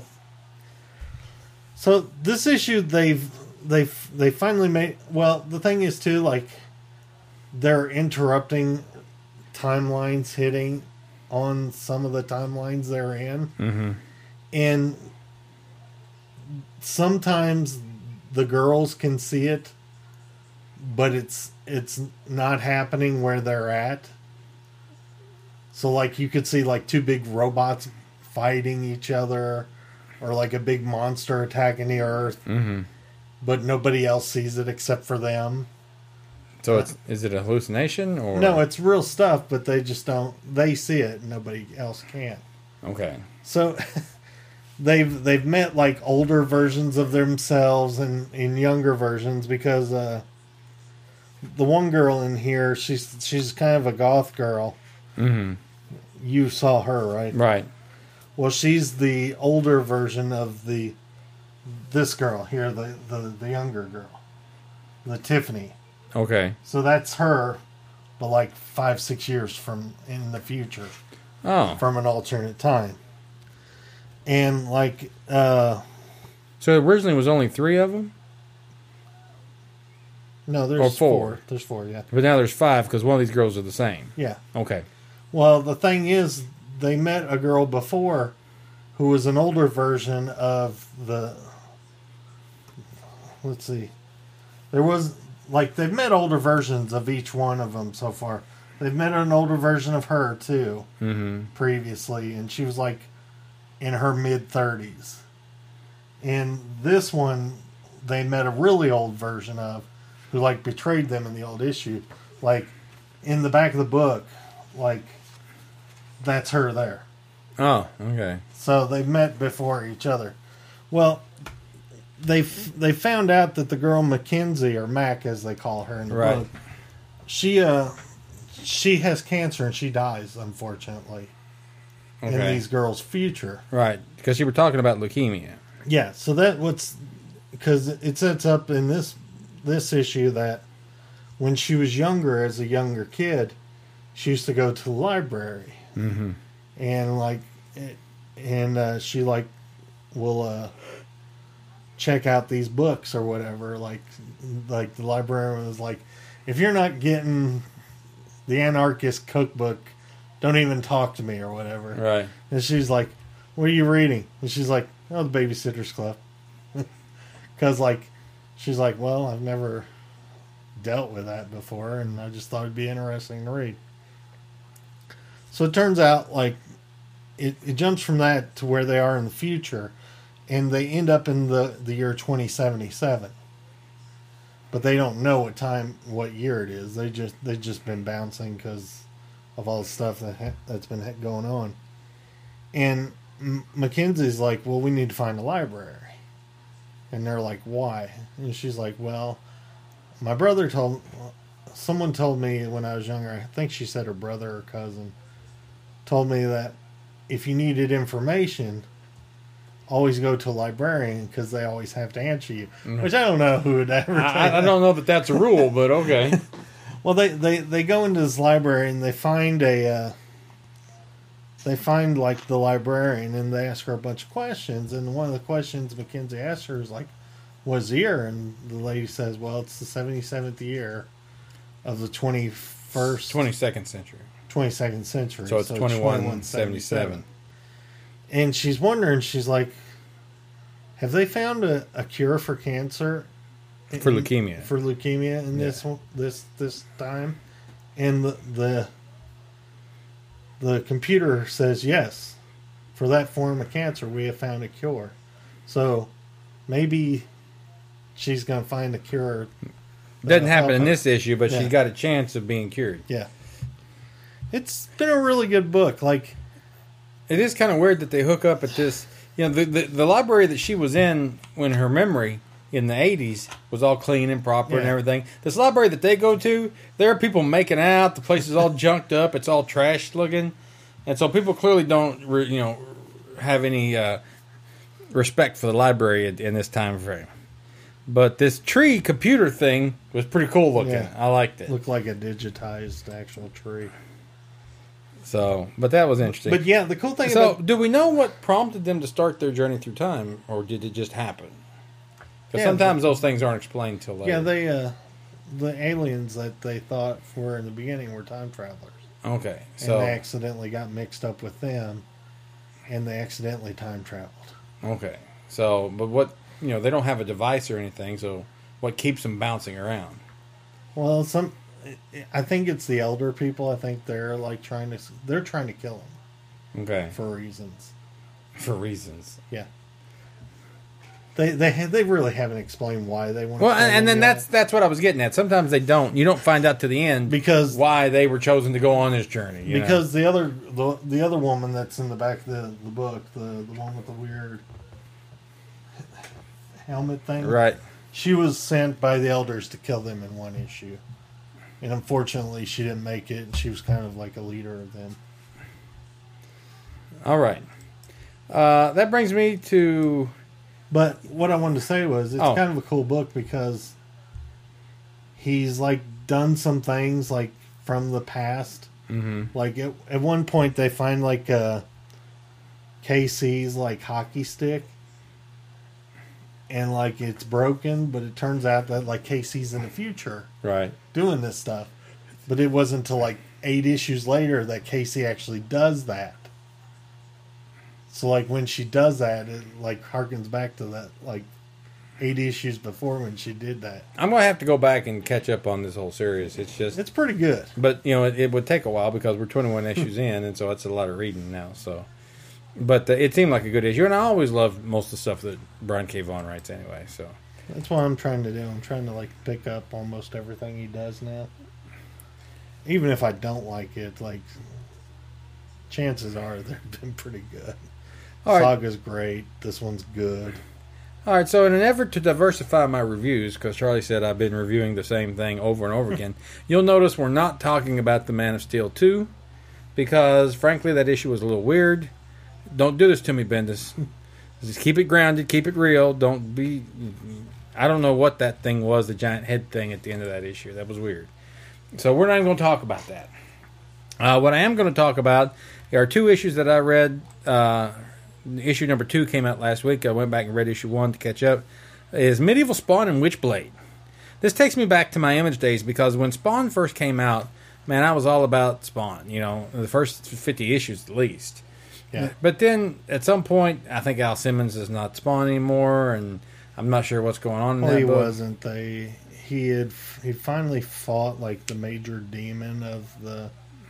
So this issue, they've they've they finally made. Well, the thing is too, like they're interrupting timelines hitting on some of the timelines they're in. Mm-hmm. And sometimes the girls can see it, but it's it's not happening where they're at. So like you could see like two big robots fighting each other, or like a big monster attacking the earth, Mm-hmm. but nobody else sees it except for them. So it's is it a hallucination or No, it's real stuff, but they just don't. They see it, and nobody else can. okay? So they've they've met like older versions of themselves and in younger versions because uh, the one girl in here, she's she's kind of a goth girl. Mm-hmm. You saw her, right? Right. Well, she's the older version of the this girl here, the the, the younger girl, the Tiffany. Okay. So that's her, but like five six years from in the future. Oh. From an alternate time. And like uh So originally it was only three of them, no, there's Or four. four. There's four, yeah. but now there's five because one of these girls are the same. Yeah. Okay. Well, the thing is they met a girl before who was an older version of the let's see. There was like they've met older versions of each one of them so far. They've met an older version of her too Mm-hmm. previously, and she was like in her mid thirties. And this one, they met a really old version of, who like betrayed them in the old issue. Like in the back of the book, like that's her there. Oh. Okay. So they've met before each other. Well, they they found out that the girl Mackenzie, or Mac as they call her in the Right. book, she uh she has cancer and she dies, unfortunately, in Okay. these girls' future. Right. Because you were talking about leukemia. Yeah, so that what's because it sets up in this this issue that when she was younger, as a younger kid, she used to go to the library, Mm-hmm. and like, it, and uh, she like will uh, check out these books or whatever. Like, like the librarian was like, if you're not getting the Anarchist Cookbook, don't even talk to me or whatever. Right. And she's like, what are you reading? And she's like, oh, the Babysitter's Club. Because, like, she's like, well, I've never dealt with that before, and I just thought it'd be interesting to read. So it turns out, like, it, it jumps from that to where they are in the future, and they end up in the, the year twenty seventy-seven. But they don't know what time, what year it is. They just, they've just been bouncing because of all the stuff that ha- that's been ha- going on. And M- Mackenzie's like, well, we need to find a library. And they're like, why? And she's like, well, my brother told, someone told me when I was younger, I think she said her brother or cousin, told me that if you needed information, always go to a librarian because they always have to answer you. Mm-hmm. Which I don't know who would ever I, I don't know that that's a rule, but okay. Well, they, they, they go into this library and they find a, uh, they find like the librarian and they ask her a bunch of questions. And one of the questions Mackenzie asks her is like, what's the year? And the lady says, well, it's the seventy-seventh year of the twenty-first, twenty-second century. twenty-second century. So it's twenty-one seventy-seven. And she's wondering, she's like, have they found a, a cure for cancer? For leukemia. For leukemia in this Yeah. one, this this time? And the, the the computer says yes. for that form of cancer, we have found a cure. So maybe she's going to find a cure. Doesn't happen in her. this issue, but Yeah. she's got a chance of being cured. Yeah. It's been a really good book. Like, It is kind of weird that they hook up at this. You know, the, the the library that she was in when her memory in the eighties was all clean and proper and Yeah. everything. This library that they go to, there are people making out. The place is all junked up. It's all trashed looking, and so people clearly don't, re, you know, have any uh, respect for the library in, in this time frame. But this tree computer thing was pretty cool looking. Yeah. I liked it. looked like a digitized actual tree. So, but that was interesting. But yeah, the cool thing So, about do we know what prompted them to start their journey through time, or did it just happen? Because Yeah, sometimes those things aren't explained till later. yeah, they uh, the aliens that they thought were in the beginning were time travelers, Okay, and so they accidentally got mixed up with them, and they accidentally time traveled. okay, so but what you know they don't have a device or anything. So what keeps them bouncing around? Well, some, I think it's the elder people. I think they're like trying to, they're trying to kill them Okay, for reasons. for reasons. Yeah. They they ha- they really haven't explained why they want. Well, to kill and, and then them yet. that's that's what I was getting at. Sometimes they don't. You don't find out to the end because why they were chosen to go on this journey. you know? because the other the, the other woman that's in the back of the, the book, the the one with the weird helmet thing, right. she was sent by the elders to kill them in one issue, and unfortunately she didn't make it. And she was kind of like a leader of them. All right. Uh, that brings me to But what I wanted to say was it's Oh. kind of a cool book because he's like done some things like from the past. mm-hmm. Like at, at one point they find like uh, K C's like hockey stick, and like it's broken, but it turns out that like K C's in the future right. doing this stuff. But it wasn't until like eight issues later that K C actually does that. So like when she does that, it like harkens back to that like eight issues before when she did that. I'm gonna have to go back and catch up on this whole series. It's just, It's pretty good. but you know, it, it would take a while because we're twenty-one issues in, and so it's a lot of reading now. So, but uh, it seemed like a good issue, and I always love most of the stuff that Brian K. Vaughan writes anyway. So, That's what I'm trying to do. I'm trying to like pick up almost everything he does now. Even if I don't like it, like chances are they've been pretty good. all right, Saga's great. This one's good. all right. So, in an effort to diversify my reviews, because Charlie said I've been reviewing the same thing over and over again, you'll notice we're not talking about the Man of Steel two, because frankly that issue was a little weird. Don't do this to me, Bendis. Just keep it grounded, keep it real. Don't be. I don't know what that thing was, the giant head thing at the end of that issue. That was weird. So we're not even going to talk about that. Uh, what I am going to talk about are two issues that I read. Uh, issue number two came out last week. I went back and read issue one to catch up. Is Medieval Spawn and Witchblade. This takes me back to my Image days because when Spawn first came out, man, I was all about Spawn. You know, the first fifty issues at least. Yeah. But then at some point, I think Al Simmons is not Spawn anymore, and I'm not sure what's going on in Well, that he book. wasn't. They he had he finally fought like the major demon of the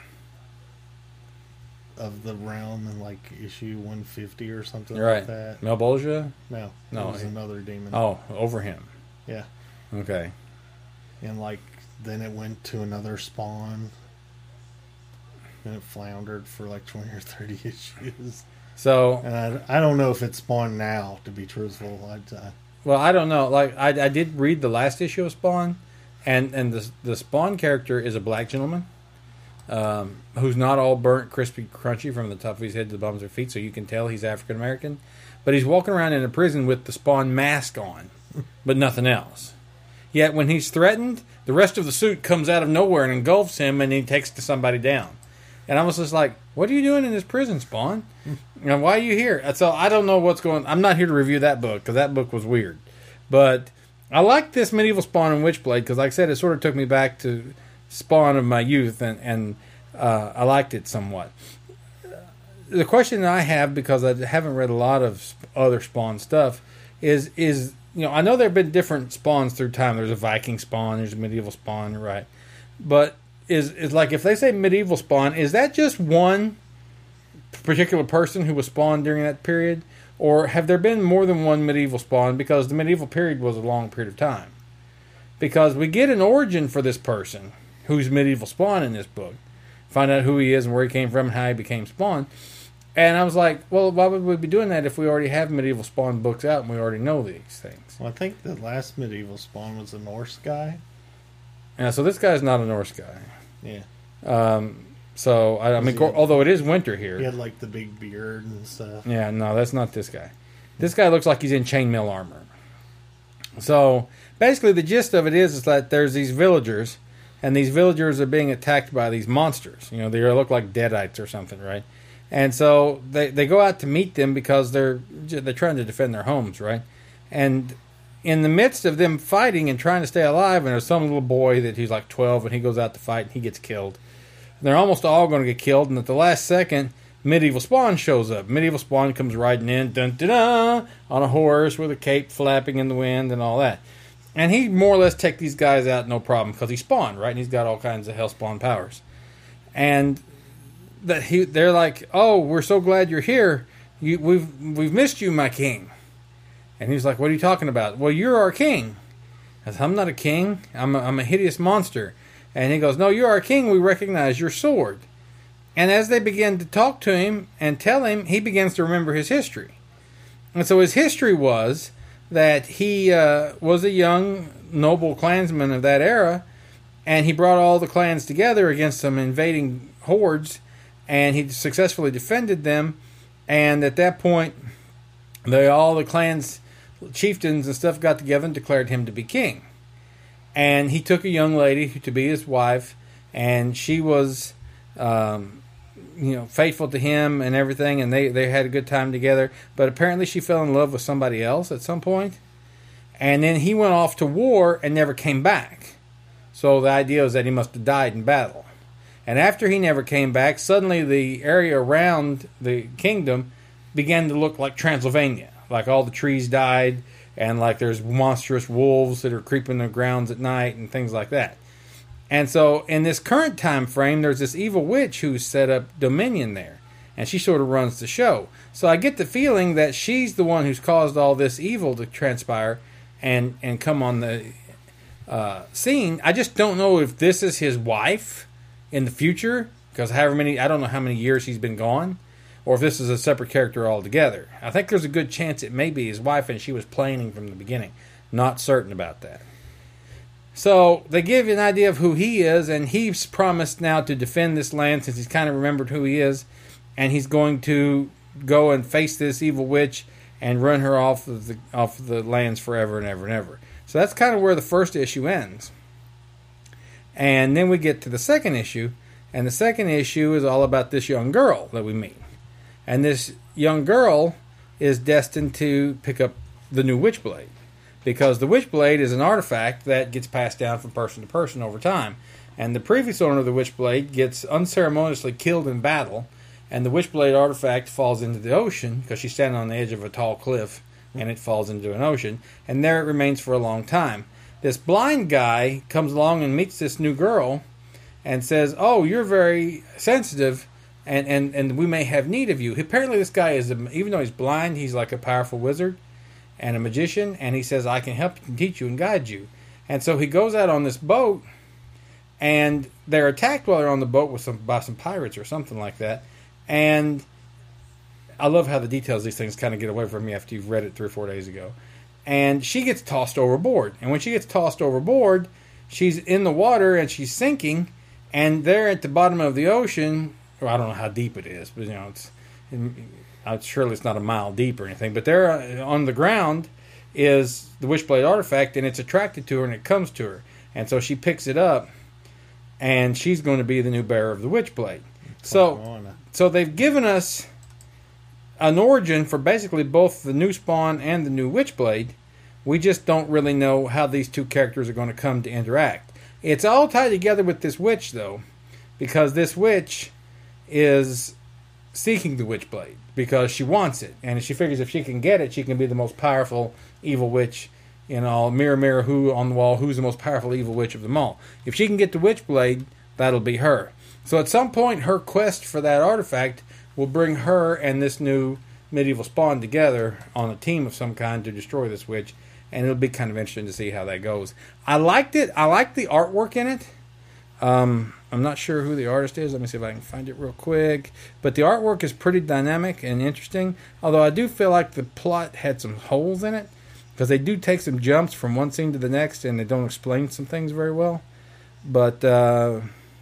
of the realm in like issue one fifty or something Right. like that. Malbolgia? No, No, it was he- another demon. Oh, over him. Yeah, Okay. and like then it went to another Spawn. And it floundered for like twenty or thirty issues. So, And I, I don't know if it's Spawn now, to be truthful. I, I, well, I don't know. Like, I, I did read the last issue of Spawn, and, and the the Spawn character is a black gentleman um, who's not all burnt, crispy, crunchy from the top of his head to the bottom of his feet, so you can tell he's African American. But he's walking around in a prison with the Spawn mask on, but nothing else. Yet when he's threatened, the rest of the suit comes out of nowhere and engulfs him, and he takes to somebody down. And I was just like, what are you doing in this prison, Spawn? And why are you here? So I don't know what's going on. I'm not here to review that book because that book was weird. But I like this Medieval Spawn and Witchblade because, like I said, it sort of took me back to Spawn of my youth, and, and uh, I liked it somewhat. The question that I have, because I haven't read a lot of sp- other Spawn stuff, is, is you know, I know there have been different Spawns through time. There's a Viking Spawn, there's a Medieval Spawn, right? But is is like if they say Medieval Spawn, is that just one particular person who was spawned during that period? Or have there been more than one medieval spawn? Because the medieval period was a long period of time. Because we get an origin for this person who's medieval spawn in this book. Find out who he is and where he came from and how he became spawn. And I was like, well, why would we be doing that if we already have medieval spawn books out and we already know these things? Well, I think the last medieval spawn was a Norse guy. Yeah, so this guy's not a Norse guy. Yeah. Um, so, I, I mean, although it is winter here. He had like the big beard and stuff. Yeah, no, that's not this guy. This guy looks like he's in chainmail armor. So, basically the gist of it is, is that there's these villagers, and these villagers are being attacked by these monsters. You know, they look like deadites or something, right? And so they, they go out to meet them because they're they're trying to defend their homes, right? And in the midst of them fighting and trying to stay alive, and there's some little boy that he's like twelve, and he goes out to fight and he gets killed. They're almost all going to get killed, and at the last second, Medieval Spawn shows up. Medieval Spawn comes riding in, dun dun dun, on a horse with a cape flapping in the wind and all that. And he more or less take these guys out no problem because he spawned, right? And he's got all kinds of Hellspawn powers. And that he, they're like, "Oh, we're so glad you're here. You, we've we've missed you, my king." And he's like, "What are you talking about?" "Well, you're our king." I said, "I'm not a king. I'm a, I'm a hideous monster." And he goes, "No, you're our king. We recognize your sword." And as they begin to talk to him and tell him, he begins to remember his history. And so his history was that he uh, was a young noble clansman of that era, and he brought all the clans together against some invading hordes, and he successfully defended them. And at that point, they all the clans, chieftains and stuff got together and declared him to be king. And he took a young lady to be his wife, and she was, um, you know, faithful to him and everything, and they, they had a good time together. But apparently she fell in love with somebody else at some point. And then he went off to war and never came back. So the idea is that he must have died in battle. And after he never came back, suddenly the area around the kingdom began to look like Transylvania. Like all the trees died, and like there's monstrous wolves that are creeping the grounds at night and things like that. And so in this current time frame, there's this evil witch who's set up dominion there. And she sort of runs the show. So I get the feeling that she's the one who's caused all this evil to transpire and, and come on the uh, scene. I just don't know if this is his wife in the future, because however many, I don't know how many years he's been gone, or if this is a separate character altogether. I think there's a good chance it may be his wife and she was planning from the beginning. Not certain about that. So they give you an idea of who he is, and he's promised now to defend this land since he's kind of remembered who he is, and he's going to go and face this evil witch and run her off of the off of the lands forever and ever and ever. So that's kind of where the first issue ends. And then we get to the second issue, and the second issue is all about this young girl that we meet. And this young girl is destined to pick up the new Witchblade, because the Witchblade is an artifact that gets passed down from person to person over time. And the previous owner of the Witchblade gets unceremoniously killed in battle, and the Witchblade artifact falls into the ocean because she's standing on the edge of a tall cliff, and it falls into an ocean, and there it remains for a long time. This blind guy comes along and meets this new girl and says, "Oh, you're very sensitive, and, and, and we may have need of you." Apparently this guy is, a, even though he's blind, he's like a powerful wizard and a magician, and he says, "I can help you, teach you, and guide you." And so he goes out on this boat, and they're attacked while they're on the boat with some by some pirates or something like that. And I love how the details of these things kind of get away from me after you've read it three or four days ago. And she gets tossed overboard. And when she gets tossed overboard, she's in the water and she's sinking. And there at the bottom of the ocean, well, I don't know how deep it is, but you know, it's, it's surely it's not a mile deep or anything. But there on the ground is the Witchblade artifact, and it's attracted to her and it comes to her. And so she picks it up, and she's going to be the new bearer of the Witchblade. So, so they've given us an origin for basically both the new Spawn and the new Witchblade. We just don't really know how these two characters are going to come to interact. It's all tied together with this witch, though, because this witch is seeking the Witchblade because she wants it, and she figures if she can get it, she can be the most powerful evil witch in all. Mirror, mirror, who on the wall, who's the most powerful evil witch of them all? If she can get the Witchblade, that'll be her. So at some point, her quest for that artifact will bring her and this new medieval spawn together on a team of some kind to destroy this witch, and it'll be kind of interesting to see how that goes. I liked it. I liked the artwork in it. Um, I'm not sure who the artist is. Let me see if I can find it real quick. But the artwork is pretty dynamic and interesting, although I do feel like the plot had some holes in it, because they do take some jumps from one scene to the next, and they don't explain some things very well. But uh,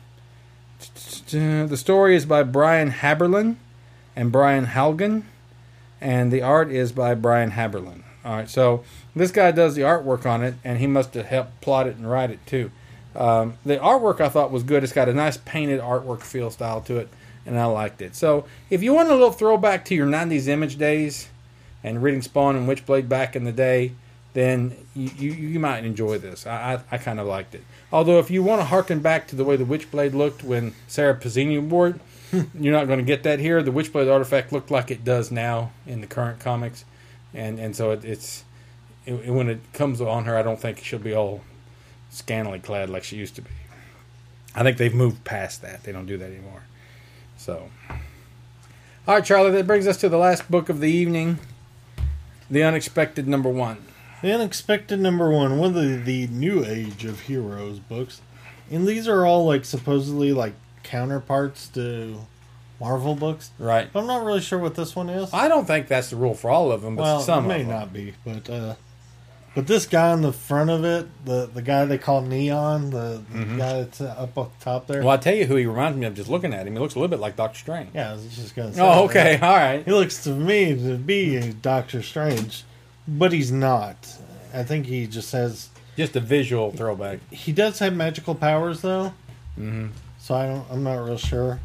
the story is by Brian Haberlin and Brian Halgan, and the art is by Brian Haberlin. All right, so this guy does the artwork on it, and he must have helped plot it and write it too. Um, the artwork I thought was good. It's got a nice painted artwork feel style to it, and I liked it. So if you want a little throwback to your nineties Image days and reading Spawn and Witchblade back in the day, then you, you, you might enjoy this. I, I, I kind of liked it. Although if you want to harken back to the way the Witchblade looked when Sarah Pazzini wore it, you're not going to get that here. The Witchblade artifact looked like it does now in the current comics, and and so it, it's it, when it comes on her, I don't think she'll be all scantily clad like she used to be. I think they've moved past that. They don't do that anymore. So, all right, Charlie, that brings us to the last book of the evening, The Unexpected Number One. The Unexpected Number One, one of the, the New Age of Heroes books. And these are all like supposedly like counterparts to Marvel books. Right. But I'm not really sure what this one is. I don't think that's the rule for all of them, but well, some it may of them. not be. But uh, but this guy on the front of it, the, the guy they call Neon, the, the Mm-hmm. guy that's up up top there. Well, I'll tell you who he reminds me of just looking at him. He looks a little bit like Doctor Strange. Yeah, I was just going to say. Oh, okay. that. All right. He looks to me to be Doctor Strange, but he's not. I think he just has... Just a visual throwback. He does have magical powers, though. Mm-hmm. So I don't, I'm not real sure.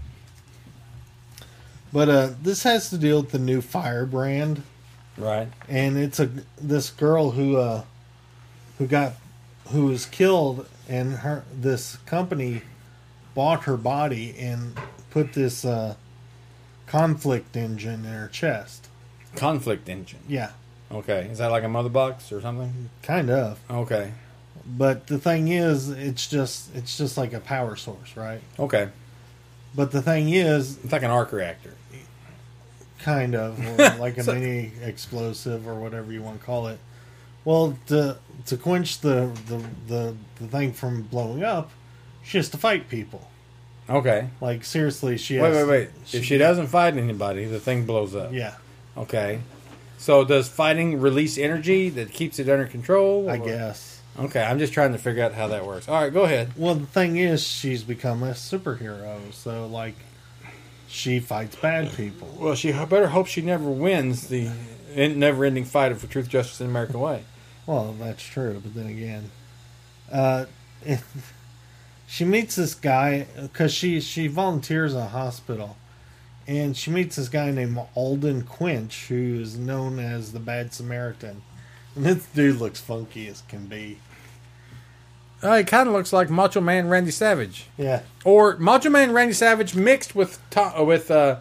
But uh, this has to deal with the new Firebrand, Right. and it's a this girl who uh, who got who was killed, and her this company bought her body and put this uh, conflict engine in her chest. Conflict engine. Yeah, Okay. Is that like a mother box or something? kind of. Okay. But the thing is, it's just it's just like a power source, right? Okay. But the thing is, It's like an arc reactor. kind of, or like a So- mini explosive or whatever you want to call it. Well, to to quench the, the the the thing from blowing up, she has to fight people. Okay. Like seriously, she Wait, has, wait, wait. If she doesn't fight anybody, the thing blows up. yeah, Okay. So does fighting release energy that keeps it under control? I or- guess. Okay, I'm just trying to figure out how that works. All right, go ahead. Well, the thing is, she's become a superhero, so like, she fights bad people. Well, she better hope she never wins the never-ending fight for truth, justice, and American way. Well, that's true, but then again, uh, she meets this guy because she she volunteers in a hospital, and she meets this guy named Alden Quinch, who is known as the Bad Samaritan. And this dude looks funky as can be. Uh, it kind of looks like Macho Man Randy Savage, Yeah, or Macho Man Randy Savage mixed with to- uh, with uh,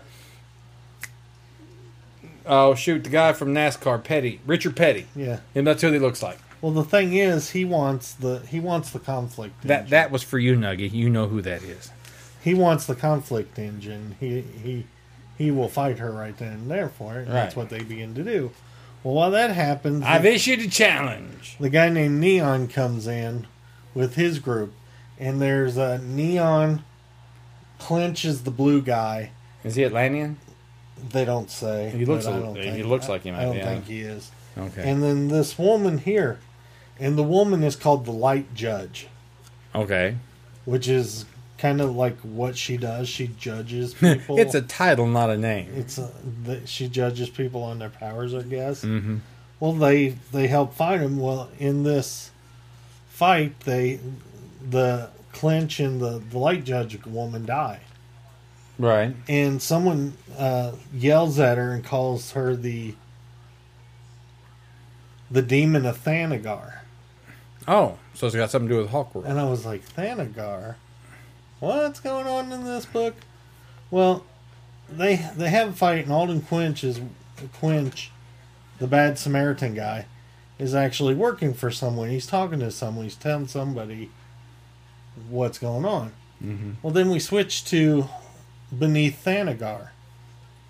oh shoot, the guy from NASCAR, Petty, Richard Petty, yeah. and that's who he looks like. Well, the thing is, he wants the he wants the conflict. That engine. that was for you, Nuggy. You know who that is. He wants the conflict engine. He he he will fight her right then and there for it. And That's Right. what they begin to do. Well, while that happens, I've the, issued a challenge. the guy named Neon comes in with his group, and there's a Neon clinches the blue guy. Is he Atlantean? They don't say. He looks but I a- don't he think- looks like he might I don't be, yeah. think he is. Okay. And then this woman here, and the woman is called the Light Judge, Okay. which is kind of like what she does. She judges people. It's a title, not a name. It's a, the, she judges people on their powers, I guess. Mm-hmm. Well, they they help fight him. Well, in this fight, they the Clinch and the, the Light Judge woman die, Right. and someone uh, yells at her and calls her the the demon of Thanagar. Oh, so it's got something to do with Hawkworld. And I was like, Thanagar? What's going on in this book? Well, they they have a fight, and Alden Quinch is Quinch, the Bad Samaritan guy, is actually working for someone. He's talking to someone. He's telling somebody what's going on. Mm-hmm. Well, then we switch to beneath Thanagar,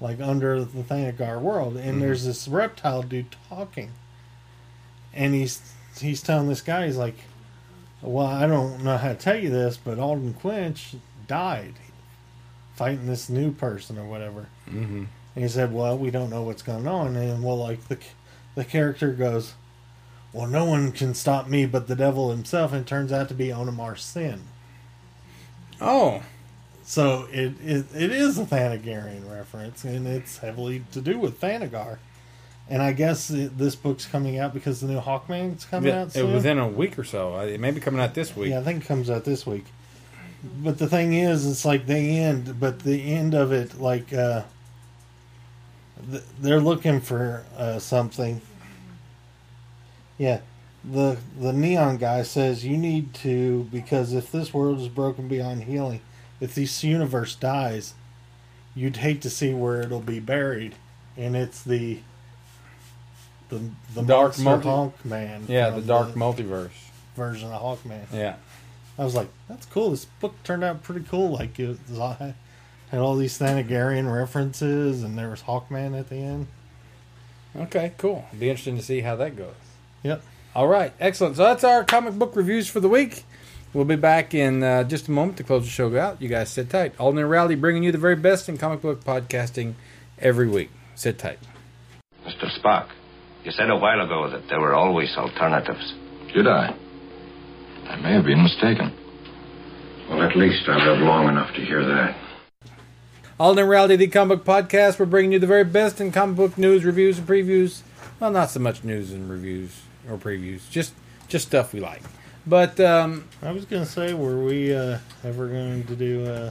like under the Thanagar world, and Mhm. there's this reptile dude talking, and he's he's telling this guy, he's like, well, I don't know how to tell you this, but Alden Quinch died fighting this new person or whatever. Mm-hmm. And he said, well, we don't know what's going on. And, well, like, the the character goes, well, no one can stop me but the devil himself. And it turns out to be Onamar Sin. Oh. So it, it it is a Thanagarian reference, and it's heavily to do with Thanagar. And I guess it, this book's coming out because the new Hawkman's coming Yeah, out it soon. within a week or so. It may be coming out this week. Yeah, I think it comes out this week. But the thing is, it's like they end, but the end of it, like, uh, th- they're looking for uh, something. Yeah, the the neon guy says you need to, because if this world is broken beyond healing, if this universe dies, you'd hate to see where it'll be buried, and it's the the the Dark Monster multi- Hawkman. Yeah, from the Dark Multiverse. version of Hawkman. Yeah. I was like, that's cool. This book turned out pretty cool. Like, it was, had all these Thanagarian references, and there was Hawkman at the end. Okay, cool. Be interesting to see how that goes. Yep. All right, excellent. So that's our comic book reviews for the week. We'll be back in uh, just a moment to close the show out. You guys sit tight. Alden and Rowdy bringing you the very best in comic book podcasting every week. Sit tight. Mister Spock, you said a while ago that there were always alternatives. Did I? I may have been mistaken. Well, at least I lived long enough to hear that. Alden and Rowdy, the comic book podcast. We're bringing you the very best in comic book news, reviews, and previews. Well, not so much news and reviews or previews. Just just stuff we like. But um, I was going to say, were we uh, ever going to do uh,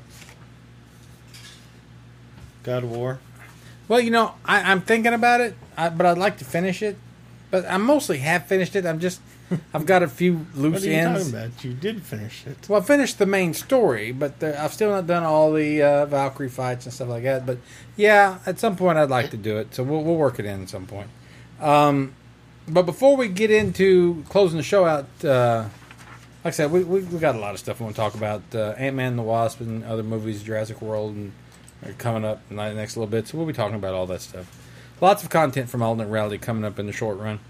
God of War? well, you know, I, I'm thinking about it, I, but I'd like to finish it. But I mostly have finished it. I'm just, I've got a few loose What are you ends. talking about? You did finish it. Well, I finished the main story, but the, I've still not done all the uh, Valkyrie fights and stuff like that. But yeah, at some point I'd like to do it, so we'll we'll work it in at some point. Um, but before we get into closing the show out, uh, like I said, we we we got a lot of stuff we want to talk about. Uh, Ant-Man and the Wasp and other movies, Jurassic World, and are coming up in the next little bit. So we'll be talking about all that stuff. Lots of content from Alden and Rowdy coming up in the short run.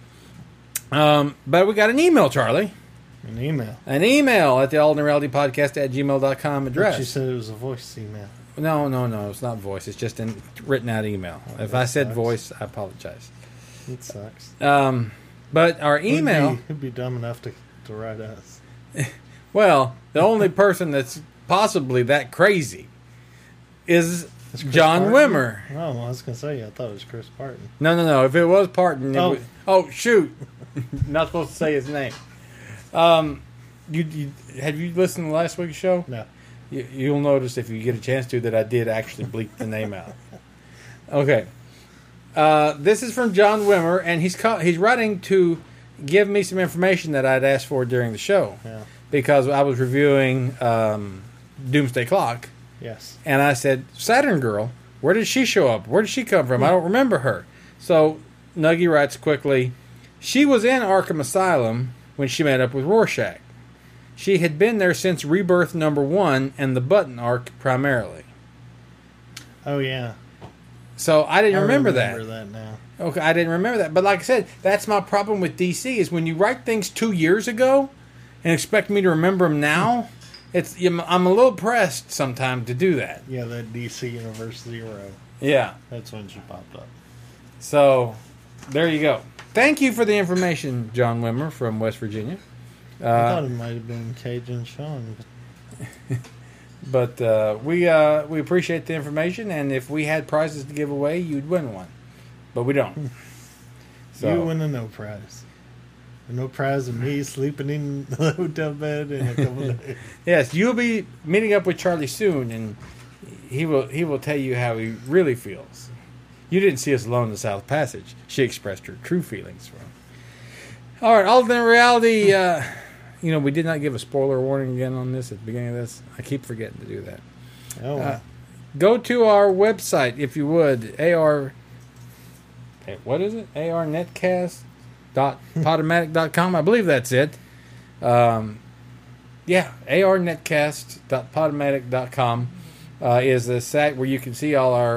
Um, but we got an email, Charlie. An email. An email at the Alden and Rowdy podcast at gmail dot com address. But you said it was a voice email. No, no, no. It's not voice. It's just a written out email. Oh, if I said sucks. voice, I apologize. It sucks. Um, but our email... Who'd be, who'd be dumb enough to, to write us? Well, the only person that's possibly that crazy is Is Chris John Parton? Wimmer. Oh, well, I was going to say, I thought it was Chris Parton. No, no, no. If it was Parton... It Oh. would, oh, shoot. Not supposed to say his name. Um, you, you Have you listened to last week's show? No. You, you'll notice if you get a chance to that I did actually bleep the name out. Okay. Uh, this is from John Wimmer, and he's call, he's writing to give me some information that I'd asked for during the show. Yeah. Because I was reviewing um, Doomsday Clock, Yes. and I said, Saturn Girl, where did she show up? Where did she come from? I don't remember her. So Nuggy writes quickly, she was in Arkham Asylum when she met up with Rorschach. She had been there since Rebirth number one and the Button arc primarily. Oh, yeah. So I didn't I remember, remember that. that now. Okay, I didn't remember that. But like I said, that's my problem with D C is when you write things two years ago and expect me to remember them now, it's I'm a little pressed sometimes to do that. Yeah, that D C Universe Zero. Yeah. That's when she popped up. So there you go. Thank you for the information, John Wimmer from West Virginia. I Uh, thought it might have been Cajun Sean. But but uh, we uh, we appreciate the information, and if we had prizes to give away, you'd win one. But we don't. So, you win a no prize. A no prize of me sleeping in the hotel bed in a couple of days. yes, you'll be meeting up with Charlie soon, and he will he will tell you how he really feels. You didn't see us alone in the South Passage. She expressed her true feelings for him. All right, alternate reality. Uh, you know, we did not give a spoiler warning again on this at the beginning of this. I keep forgetting to do that. Oh, Uh, go to our website, if you would. A R... eh, What is it? A R netcast dot podomatic dot com. I believe that's it. Um, yeah, A R netcast dot podomatic dot com uh, is the site where you can see all our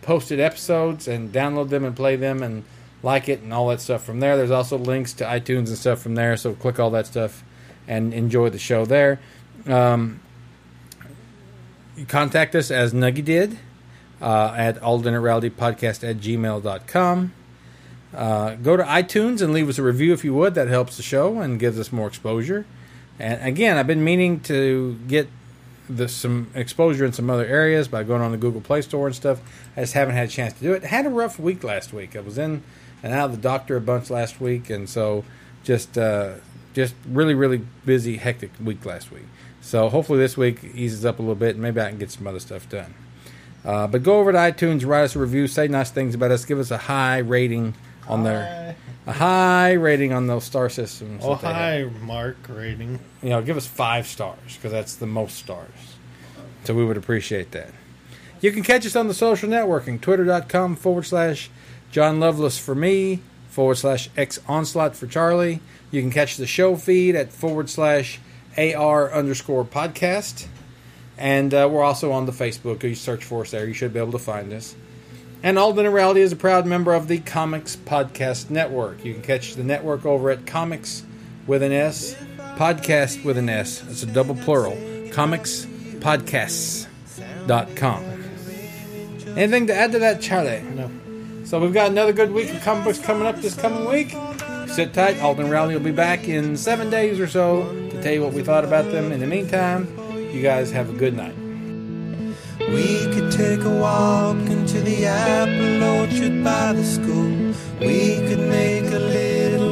posted episodes and download them and play them and like it and all that stuff from there. There's also links to iTunes and stuff from there, so click all that stuff and enjoy the show there. Um, you contact us as Nuggy did uh, at aldenaraldypodcast at gmail dot com. Uh, go to iTunes and leave us a review if you would. That helps the show and gives us more exposure. And again, I've been meaning to get the, some exposure in some other areas by going on the Google Play Store and stuff. I just haven't had a chance to do it. I had a rough week last week. I was in and out of the doctor a bunch last week, and so just uh, just really, really busy, hectic week last week. So hopefully this week eases up a little bit, and maybe I can get some other stuff done. Uh, but go over to iTunes, write us a review, say nice things about us, give us a high rating on there. A high rating on those star systems. Oh, high mark rating. You know, give us five stars, because that's the most stars. So we would appreciate that. You can catch us on the social networking, twitter.com forward slash John Loveless for me, forward slash X Onslaught for Charlie. You can catch the show feed at forward slash AR underscore podcast. And uh, we're also on the Facebook. You search for us there. You should be able to find us. And Alden and Rowdy is a proud member of the Comics Podcast Network. You can catch the network over at Comics with an S, Podcast with an S. It's a double plural. comics podcasts dot com. Anything to add to that, Charlie? No. So we've got another good week of comic books coming up this coming week. Sit tight. Alden and Rowdy will be back in seven days or so to tell you what we thought about them. In the meantime, you guys have a good night. We could take a walk into the apple orchard by the school. We could make a little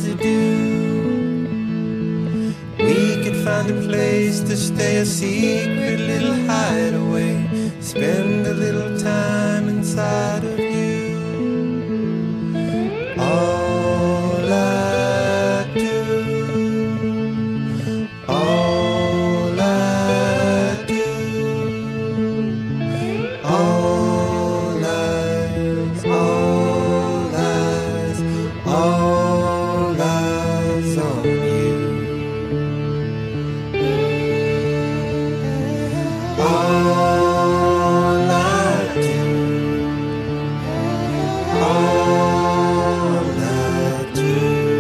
residue. We could find a place to stay, a secret little hideaway. Spend a little time inside of you. All I do, all I do. All eyes, all eyes, all eyes on you. All I do, all I do,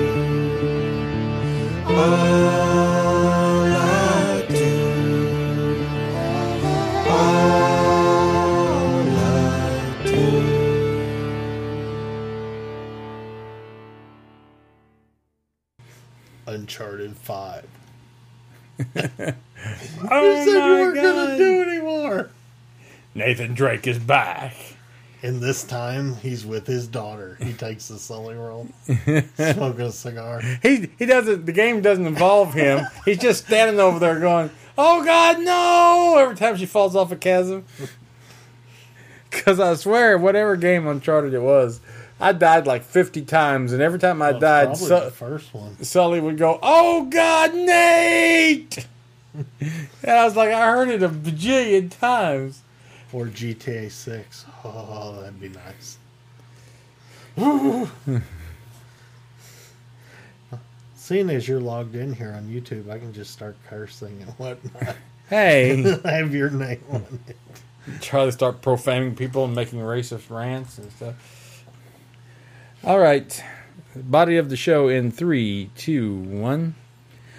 all I do, all I do. Uncharted five. Oh You said you my weren't going God. to do anymore. Nathan Drake is back. And this time, he's with his daughter. He takes the Sully roll, smoking a cigar. He he doesn't. The game doesn't involve him. He's just standing over there going, "Oh God, no!" Every time she falls off a chasm. Because I swear, whatever game Uncharted it was, I died like fifty times, and every time I Well, died, probably Su- the first one. Sully would go, "Oh God, Nate!" And I was like, I heard it a bajillion times. Or G T A six. Oh, that'd be nice. Seeing as you're logged in here on YouTube, I can just start cursing and whatnot. Hey, Have your name on it. Charlie start profaning people and making racist rants and stuff. All right, body of the show in three, two, one.